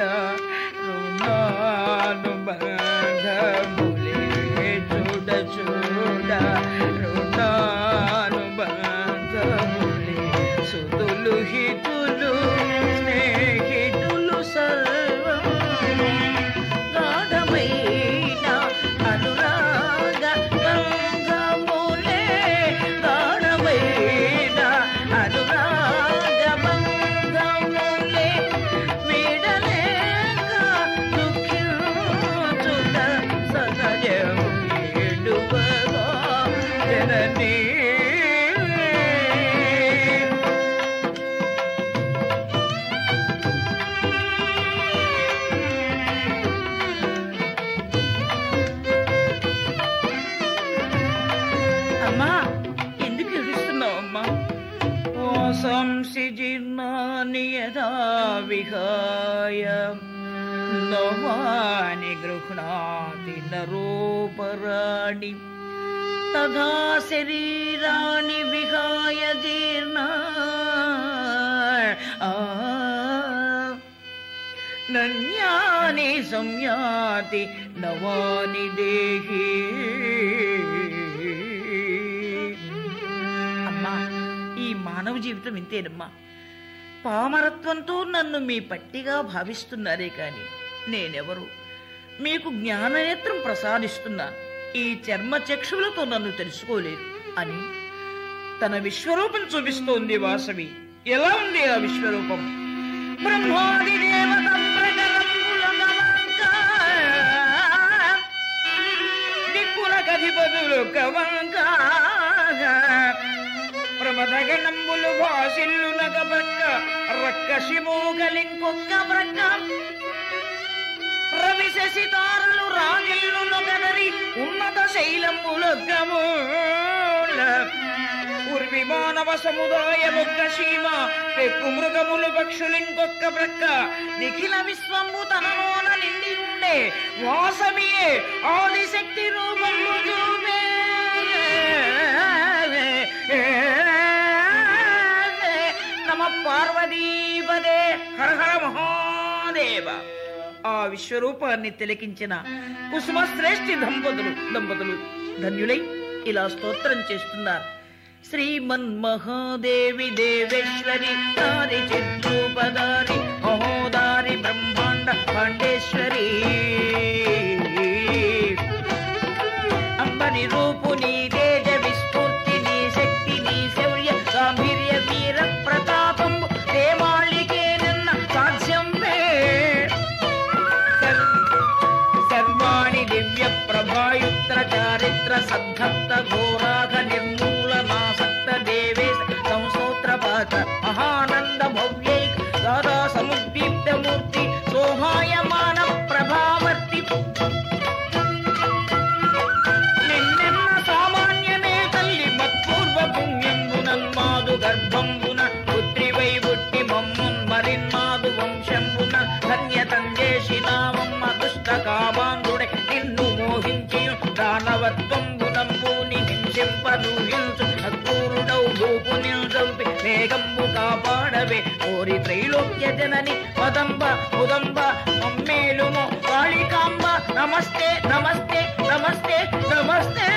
రుణాను బంధములే, చూడ చూడ రుణాను బంధములే, సుతులు హితులు స్నేహితులు సర్వం, గాఢమైన అనురాగ బంధములే, గాఢమైన అనురాగ బంధములే, వీడలేక దుఃఖించుట సహజము, ఏడువకో జననీ. అమ్మా, ఎందుకు ఏడుస్తున్నావు అమ్మా? వాసాంసి జీర్ణాని యదా విహాయ నవాని గృహ్ణాతి నరోపరాణి, తథా శరీరాణి విహాయ జీర్ణా నన్యాని సంయాతి నవాని దేహి. అమ్మా, ఈ మానవ జీవితం ఇంతేనమ్మా. పామరత్వంతో నన్ను మీ పట్టిగా భావిస్తున్నారే కాని నేనెవరు? మీకు జ్ఞాననేత్రం ప్రసాదిస్తున్నాను, ఈ చర్మ చక్షువులతో నన్ను తెలుసుకోలేరు అని తన విశ్వరూపం చూపిస్తోంది వాసవి. ఎలా ఉంది ఆ విశ్వరూపం? బ్రహ్మాది దేవత దిక్కులకధిపతులు కవంక, ప్రమదగణంబులు భాసిల్లునక ప్రక్క, రక్కసిమోగలింకొక్క ప్రక్క, రవి శశితారలు రాగిల్లునొకనరి ఉన్నత శైలములొక్కమూల, ఉర్వి మానవ సముదాయమొక్క సీమ, పెక్కు మృగములు పక్షులింకొక్క ప్రక్క, నిఖిల విశ్వంబు తనలోన నిండి ఉండే వాసవియే ఆదిశక్తి రూపము చూపే. నమ పార్వతీపదే, హర హర మహాదేవ. ఆ విశ్వరూపాన్ని తిలకించిన కుసుమ శ్రేష్ఠి దంపతులు ధన్యులై ఇలా స్తోత్రం చేస్తున్నారు. శ్రీమన్మహాదేవి దేవేశ్వరి దారి చిద్రూపదారి మహోదారి బ్రహ్మాండ పాండేశ్వరి, అంబని రూపు నీ తేజ విస్ఫూర్తి నీ శక్తి నీ శౌర్య గాంభీర్య వీర ప్రతాపంబు దేవాళికే నన్న సాధ్యం సద్ధప్త ఘోరాఘ నిర్మూలనాసక్త దేవేశ సంస్తోత్రపాత మహానంద భవ్యైక దాదా సముద్దీప్త మూర్తి సోహాయమాన ప్రభావర్తి నిన్నెన్న సామాన్యమే తల్లి మత్పూర్వ పుణ్యంబునన్మాదు గర్భంబున పుత్రివై పుట్టి మమ్మున్ మరిన్మాదు వంశంబున ధన్యతంజేసి నామమ్మ దుష్ట కామాంధుడే నిన్ను మోహించి దానవత్వంబునంబుని హింసింపను హింసు అక్రూరుడౌ భూపునిల్ చంపి వేగంబు కాపాడవే ఓరి త్రైలోక్య జనని పదంబ ఉదంబ మమ్మేలుము కాళికాంబ నమస్తే నమస్తే నమస్తే నమస్తే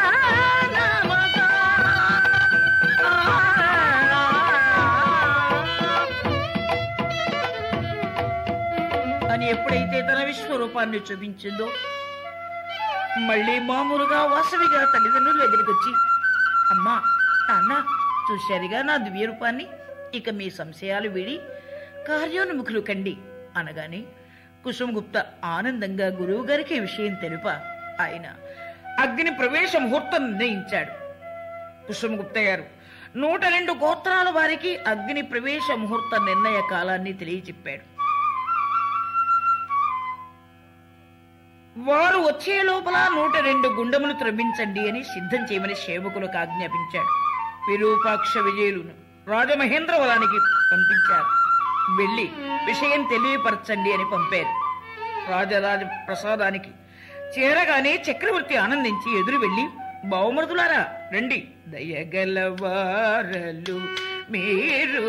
అని ఎప్పుడైతే తన విశ్వరూపాన్ని చూపించిందో మళ్ళీ మామూలుగా వాసవిగా తల్లిదండ్రుల దగ్గరికి వచ్చి, అమ్మా నాన్న చూశారుగా నా దివ్య రూపాన్ని, ఇక మీ సంశయాలు వీడి కార్యోన్ముఖులు కండి అనగానే కుసుమగుప్త ఆనందంగా గురువు గారికి విషయం తెలుప ఆయన అగ్ని ప్రవేశ ముహూర్తం నిర్ణయించాడు. కుసుమగుప్త గారు 102 గోత్రాల వారికి అగ్ని ప్రవేశ ముహూర్త నిర్ణయ కాలాన్ని తెలియచెప్పాడు. వారు వచ్చే లోపల 102 గుండములు త్రవ్వించండి అని సిద్ధం చేయమని సేవకులకు ఆజ్ఞాపించాడు. విరూపాక్ష విజయులను రాజమహేంద్రవరానికి పంపించారు. వెళ్లి విషయం తెలియపరచండి అని పంపారు. రాజరాజ ప్రసాదానికి చేరగానే చక్రవర్తి ఆనందించి ఎదురు వెళ్లి, బహుమతులారా రండి, దయగలవారలు మీరు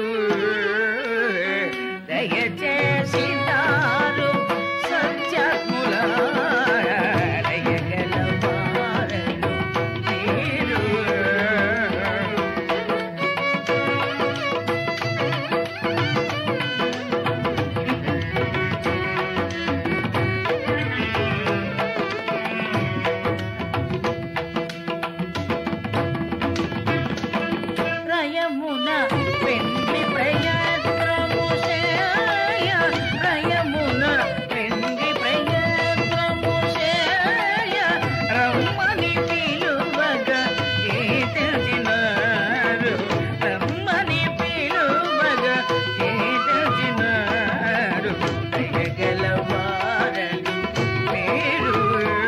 దయచేసినారు సత్యములారా దయగలవారలు మీరు. రయమున వెండి ప్రయత్నము చేయ, రయమున వెండి ప్రయత్నము చేయ, రమ్మని పిలువగా ఏ తెలిసినారు, రమ్మని పిలువగా ఏ తెలిసినారు, దయగలవారలు మీరు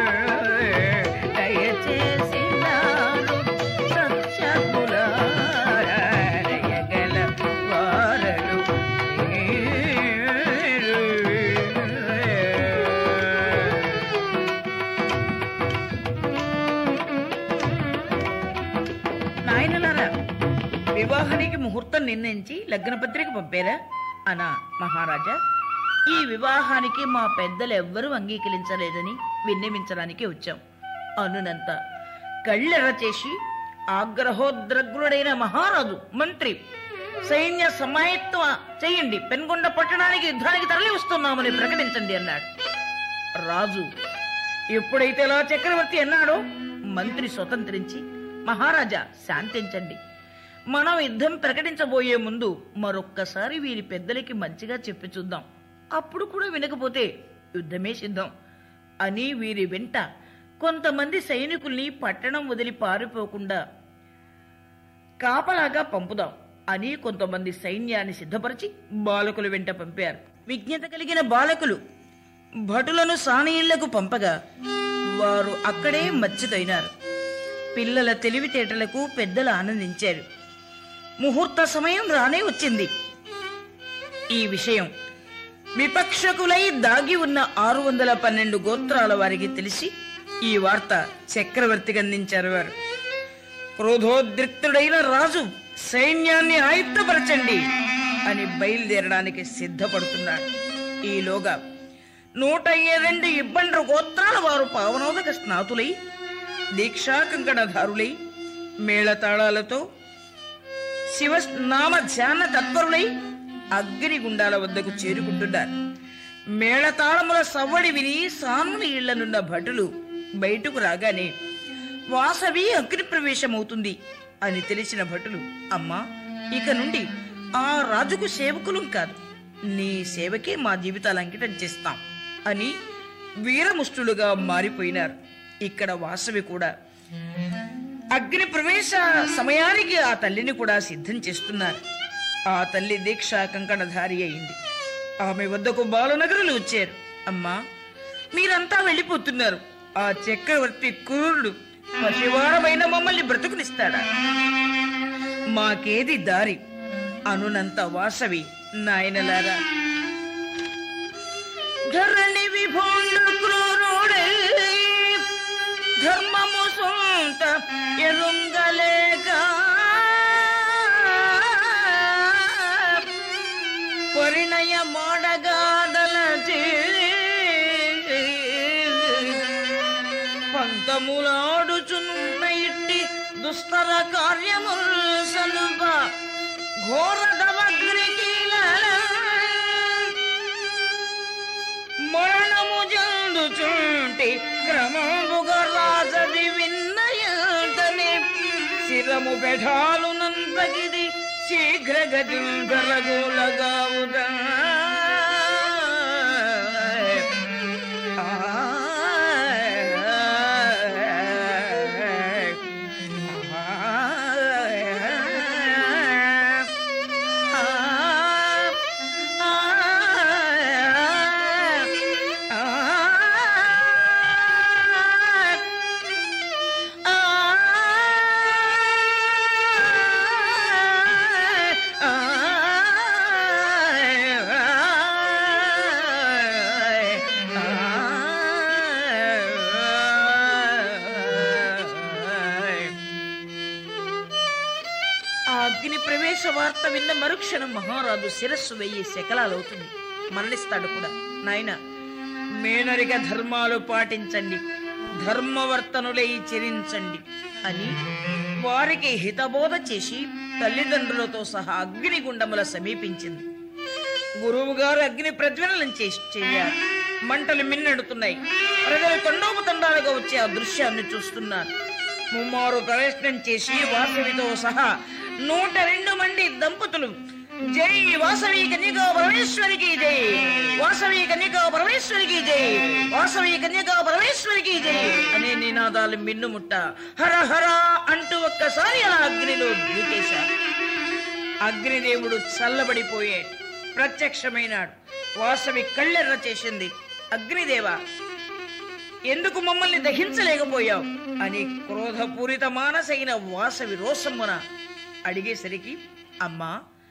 దయచేసినారు సత్యములారా దయగలవారలు మీరు. నాయనలారా, వివాహానికి ముహూర్తం నిర్ణయించి లగ్న పత్రిక పంపారా అనా మహారాజా? ఈ వివాహానికి మా పెద్దలు ఎవ్వరూ అంగీకరించలేదని విన్నవించడానికి వచ్చాం అనునంత కళ్ళెర్ర చేసి ఆగ్రహోద్రగ్రుడైన మహారాజు మంత్రి సైన్య సమాయత్వ చేయండి, పెన్గొండ పట్టణానికి యుద్ధానికి తరలి వస్తున్నామని ప్రకటించండి అన్నాడు. రాజు ఎప్పుడైతే ఇలా చక్రవర్తి అన్నాడో మంత్రి స్వతంత్రించి, మహారాజా శాంతించండి, మనం యుద్ధం ప్రకటించబోయే ముందు మరొక్కసారి వీరి పెద్దలకి మంచిగా చెప్పి చూద్దాం, అప్పుడు కూడా వినకపోతే యుద్ధమే సిద్ధం అని వీరి వెంట కొంతమంది సైనికుల్ని పట్టణం వదిలి పారిపోకుండా కాపలాగా పంపుదాం అని కొంతమంది సైన్యాన్ని సిద్ధపరిచి బాలకులు వెంట పంపారు. విజ్ఞత కలిగిన బాలకులు భటులను సానీళ్లకు పంపగా వారు అక్కడే మచ్చితైనారు. పిల్లల తెలివితేటలకు పెద్దలు ఆనందించారు. ముహూర్త సమయం రానే వచ్చింది. ఈ విషయం విపక్షకులై దాగి ఉన్న 612 గోత్రాల వారికి తెలిసి ఈ వార్త చక్రవర్తికి అందించారు. వారు క్రోధోద్రిక్తుడైన రాజు సైన్యాన్ని ఆయుత్తపరచండి అని బయలుదేరడానికి సిద్ధపడుతున్నాడు. ఈలోగా 102 ఇబ్బండ్రు గోత్రాల వారు పావనోదక స్నాతులై దీక్షాకంకణధారులై మేళతాళాలతో శివనామ ధ్యాన తత్పరులై అగ్నిగుండాల వద్దకు చేరుకుంటున్నారు. మేళతాళముల సవ్వడి విని సానుని ఇళ్లనున్న భటులు బయటకు రాగానే వాసవి అగ్ని ప్రవేశమవుతుంది అని తెలిసిన భటులు, అమ్మా ఇక నుండి ఆ రాజుకు సేవకులం కాదు, నీ సేవకే మా జీవితాలు అంకితం చేస్తాం అని వీరముష్టులుగా మారిపోయినారు. ఇక్కడ వాసవి కూడా అగ్ని ప్రవేశ సమయానికి ఆ తల్లిని కూడా సిద్ధం చేస్తున్నారు. ఆ తల్లి దీక్ష కంకణధారి అయింది. ఆమె వద్దకు బాలనగరులు వచ్చారు. అమ్మా, మీరంతా వెళ్ళిపోతున్నారు. ఆ చక్రవర్తి క్రూరుడు పసివారమైన మమ్మల్ని బ్రతుకునిస్తాడా? మాకేది దారి అనునంత వాసవి నాయనలారా. ధరణి విభోండు క్రూరుడే ధర్మము సొంత ఎరుంగలేక పరిణయ మాడగాదలచే పంతములాడుచున్న ఇట్టి దుస్తర కార్యముల్ సలుప ఘోరదవగ్రికి మరణము జందుచుంటి క్రమముగా రాజది విన్నయంతనే శిరము పెఠాలు నంతగిది శీఘ్రగతి గరగోలగావుదా. అగ్ని ప్రవేశ వార్త విన్న మరుక్షణం మహారాజు శిరస్సు వెయ్యి శకలాలవుతుంది. మరణిస్తాడు కూడా. నాయన, మేనరిక ధర్మాలు పాటించండి, ధర్మవర్తనులై చరించండి అని వారికి హితబోధ చేసి తల్లిదండ్రులతో సహా అగ్నిగుండముల సమీపించింది. గురువు గారు అగ్ని ప్రజ్వలనం చేయారు. మంటలు మిన్నెడుతున్నాయి. ప్రజలు తండోపతండాలుగా వచ్చే ఆ దృశ్యాన్ని చూస్తున్నారు. ముమ్మారు ప్రవేశనం చేసి వాసవితో సహా 102 మంది దంపతులు జై వాసవి కన్యకా పరమేశ్వరికి జై, వాసవి కన్యకా పరమేశ్వరికి జై, వాసవి కన్యకా పరమేశ్వరికి జై అనే నినాదాలు మిన్నుముట్ట హర హర అంటూ ఒక్కసారి అలా అగ్నిలో దూకేశారు. అగ్నిదేవుడు చల్లబడిపోయాడు, ప్రత్యక్షమైనాడు. వాసవి కళ్ళెర్ర చేసింది. అగ్నిదేవ, ఎందుకు మమ్మల్ని దహించలేకపోయావు అని క్రోధపూరిత మానసైన వాసవి రోసమ్మున అడిగేసరికి, అమ్మా,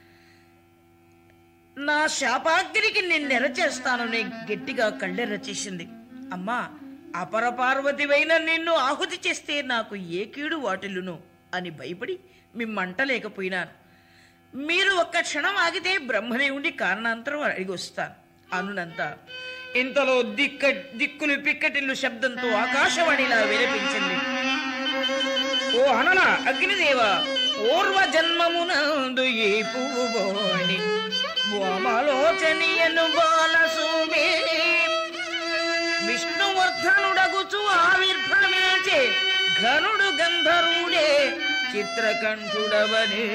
నా శాపాగ్నికి నిన్నెర చేస్తానని గట్టిగా కళ్ళెర్ర చేసింది. అమ్మా, అపర పార్వతివైన నిన్ను ఆహుతి చేస్తే నాకు ఏ కీడు వాటిల్లును అని భయపడి మిమ్మంటలేకపోయినాను. మీరు ఒక్క క్షణం ఆగితే బ్రహ్మదేవుడి కారణాంతరం అడిగొస్తాను అనునంత ఇంతలో దిక్కులు పిక్కటిల్లు శబ్దంతో ఆకాశవాణిలా వినిపించింది. ఓ అనల అగ్నిదేవ, పూర్వ జన్మమునందు ఈ పువ్వుని వామలోచనియను బాలసూమే విష్ణువర్ధనుడగుచు ఆవిర్భవించే ఘనుడు గంధర్వుడే చిత్రకంఠుడవనే.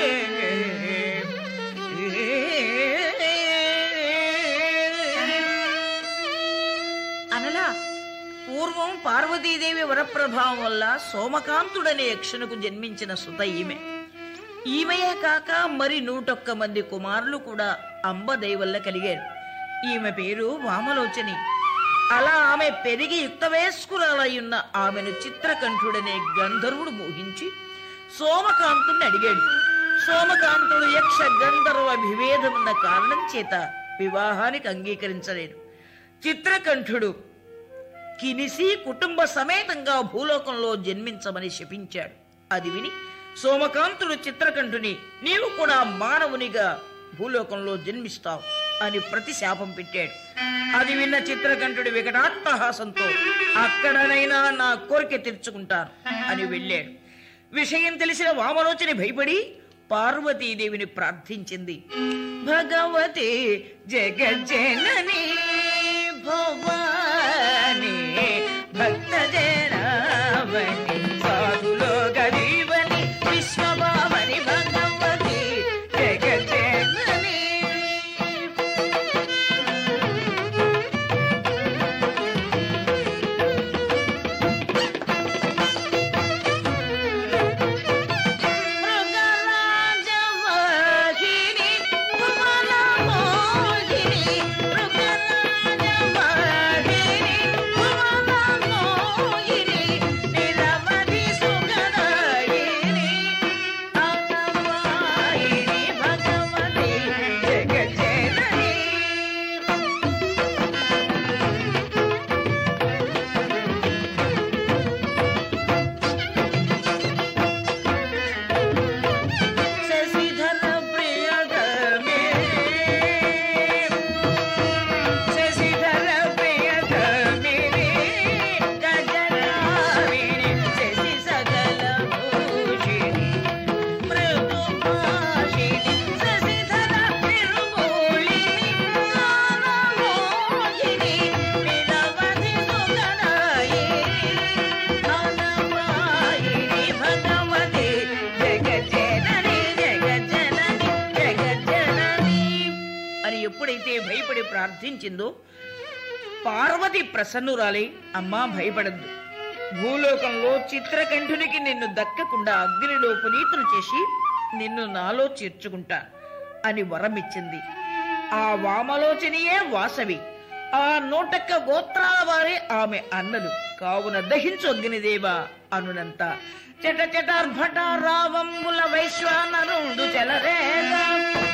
అనలా, పూర్వం పార్వతీదేవి వరప్రభావం వల్ల సోమకాంతుడనే యక్షునకు జన్మించిన సుత ఈమె. ఈమెయే కాక మరి 101 మంది కుమారులు కూడా అంబదయ వల్ల కలిగారు. ఈమె పేరు వామలోచని. అలా ఆమె పెరిగి యుక్తవయస్కురాలయ్యున్న ఆమెను చిత్రకంఠుడనే గంధర్వుడు మోహించి సోమకాంతుడిని అడిగాడు. సోమకాంతుడు యక్ష గంధర్వ విభేదమున్న కారణం చేత వివాహానికి అంగీకరించలేడు. చిత్రకంఠుడు కినిసి కుటుంబ సమేతంగా భూలోకంలో జన్మించమని శపించాడు. అది విని సోమకాంతుడు చిత్రకంఠుని, నీవు కూడా మానవునిగా భూలోకంలో జన్మిస్తావు అని ప్రతి శాపం పెట్టాడు. అది విన్న చిత్రకంఠుడి వికటాట్టహాసంతో, అక్కడనైనా నా కోరిక తీర్చుకుంటాను అని వెళ్ళాడు. విషయం తెలిసిన వామలోచని భయపడి పార్వతీదేవిని ప్రార్థించింది. భగవతి జగజ్జనని భవాని భక్త జనావని సాధులో గరీవని విశ్వభావని భగవతి జగజ్జనని. ఎప్పుడైతే భయపడి ప్రార్థించిందో పార్వతి ప్రసన్నురాలే, అమ్మా భయపడద్దు, భూలోకంలో చిత్రకంఠునికి నిన్ను దక్కకుండా అగ్నిలో పునీతులు చేసి నిన్ను నాలో చేర్చుకుంటా అని వరమిచ్చింది. ఆ వామలోచనియే వాసవి, ఆ 101 గోత్రాల వారే ఆమె అన్నలు. కావున దహించు అగ్నిదేవా అనునంత చట చటార్భట రావంబుల వైశ్వానరుడు చెలరేగా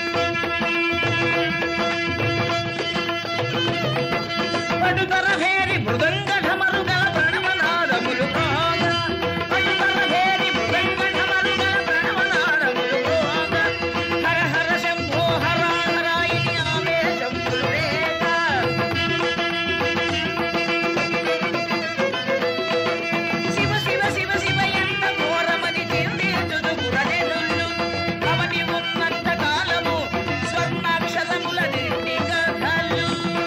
పడుతర భేరి మృదంగ ఢమరుగల ప్రణవనాదములు కాగా, పడుతర భేరి మృదంగ ఢమరుగల ప్రణవనాదములు కాగా, హర హర శంభో హర హరాయిని ఆవేశంబులు రేగ. శివ శివ శివ శివ ఎంత ఘోరమని చిరునీతుడు పురజనులు, అవని ఉన్నంత కాలము స్వర్ణాక్షరముల నిండి కథలు.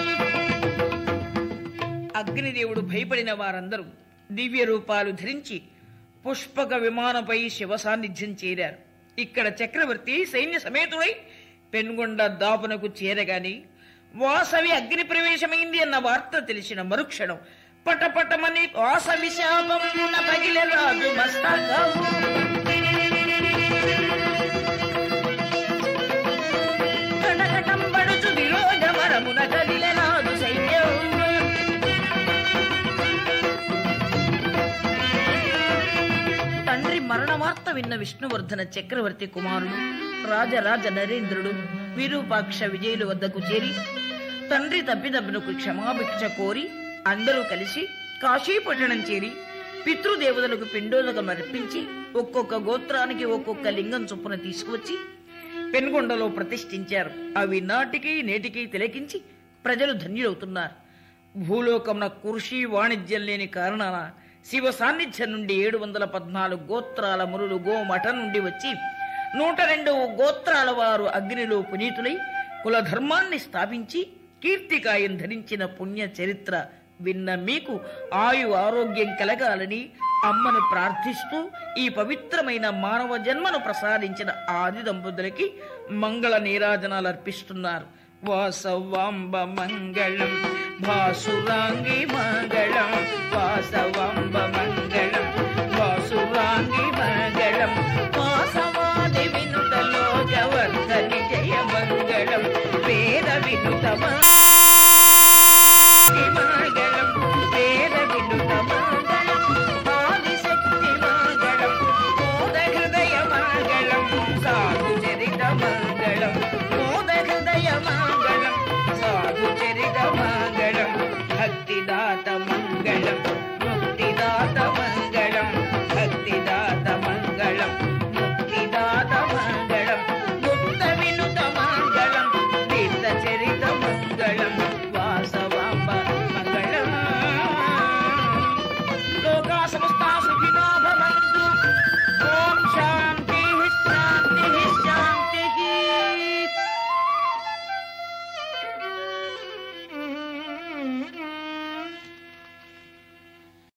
అగ్నిదేవుడు భయపడిన వారందరూ దివ్య రూపాలు ధరించి పుష్పక విమానపై శివ సాన్నిధ్యం చేరారు. ఇక్కడ చక్రవర్తి సైన్య సమేతుడై పెనుగొండ దాపునకు చేరగాని వాసవి అగ్ని ప్రవేశమైంది అన్న వార్త తెలిసిన మరుక్షణం పటపటమని వాసవి శాపమున పగిలె రాజు మస్తకము. కటకటంబడుచు విరోధ మరమున కదిలె రాజు సైన్యం. తండ్రి మరణ వార్త విన్న విష్ణువర్ధన చక్రవర్తి కుమారుడు రాజరాజ నరేంద్రుడు విరూపాక్ష విజయుల వద్దకు చేరి తండ్రి తప్పిదబ్బునకు క్షమాభిక్ష కోరి అందరూ కలిసి కాశీపట్టణం చేరి పితృదేవతలకు పిండోదకం అర్పించి ఒక్కొక్క గోత్రానికి ఒక్కొక్క లింగం చొప్పున తీసుకువచ్చి పెనుగొండలో ప్రతిష్ఠించారు. అవి నాటికి నేటికి తిలకించి ప్రజలు ధన్యులవుతున్నారు. భూలోకమున కృషి వాణిజ్యం లేని కారణాన శివ సాన్నిధ్యం నుండి 714 గోత్రాల మురులు గోమఠం నుండి వచ్చి 102 గోత్రాల వారు అగ్నిలో పునీతులై కులధర్మాన్ని స్థాపించి కీర్తికాయం ధరించిన పుణ్య చరిత్ర విన్న మీకు ఆయు ఆరోగ్యం కలగాలని అమ్మను ప్రార్థిస్తూ ఈ పవిత్రమైన మానవ జన్మను ప్రసాదించిన ఆది దంపతులకి మంగళ నీరాజనాలు అర్పిస్తున్నారు. వాసవాంబ మంగళం భాసురాంగి మంగళం, వాసవాంబ మంగళం భాసురాంగి మంగళం, వాసవాది వినుత లోకవర్ధని జయ మంగళం, వేద వినుత మంగళం.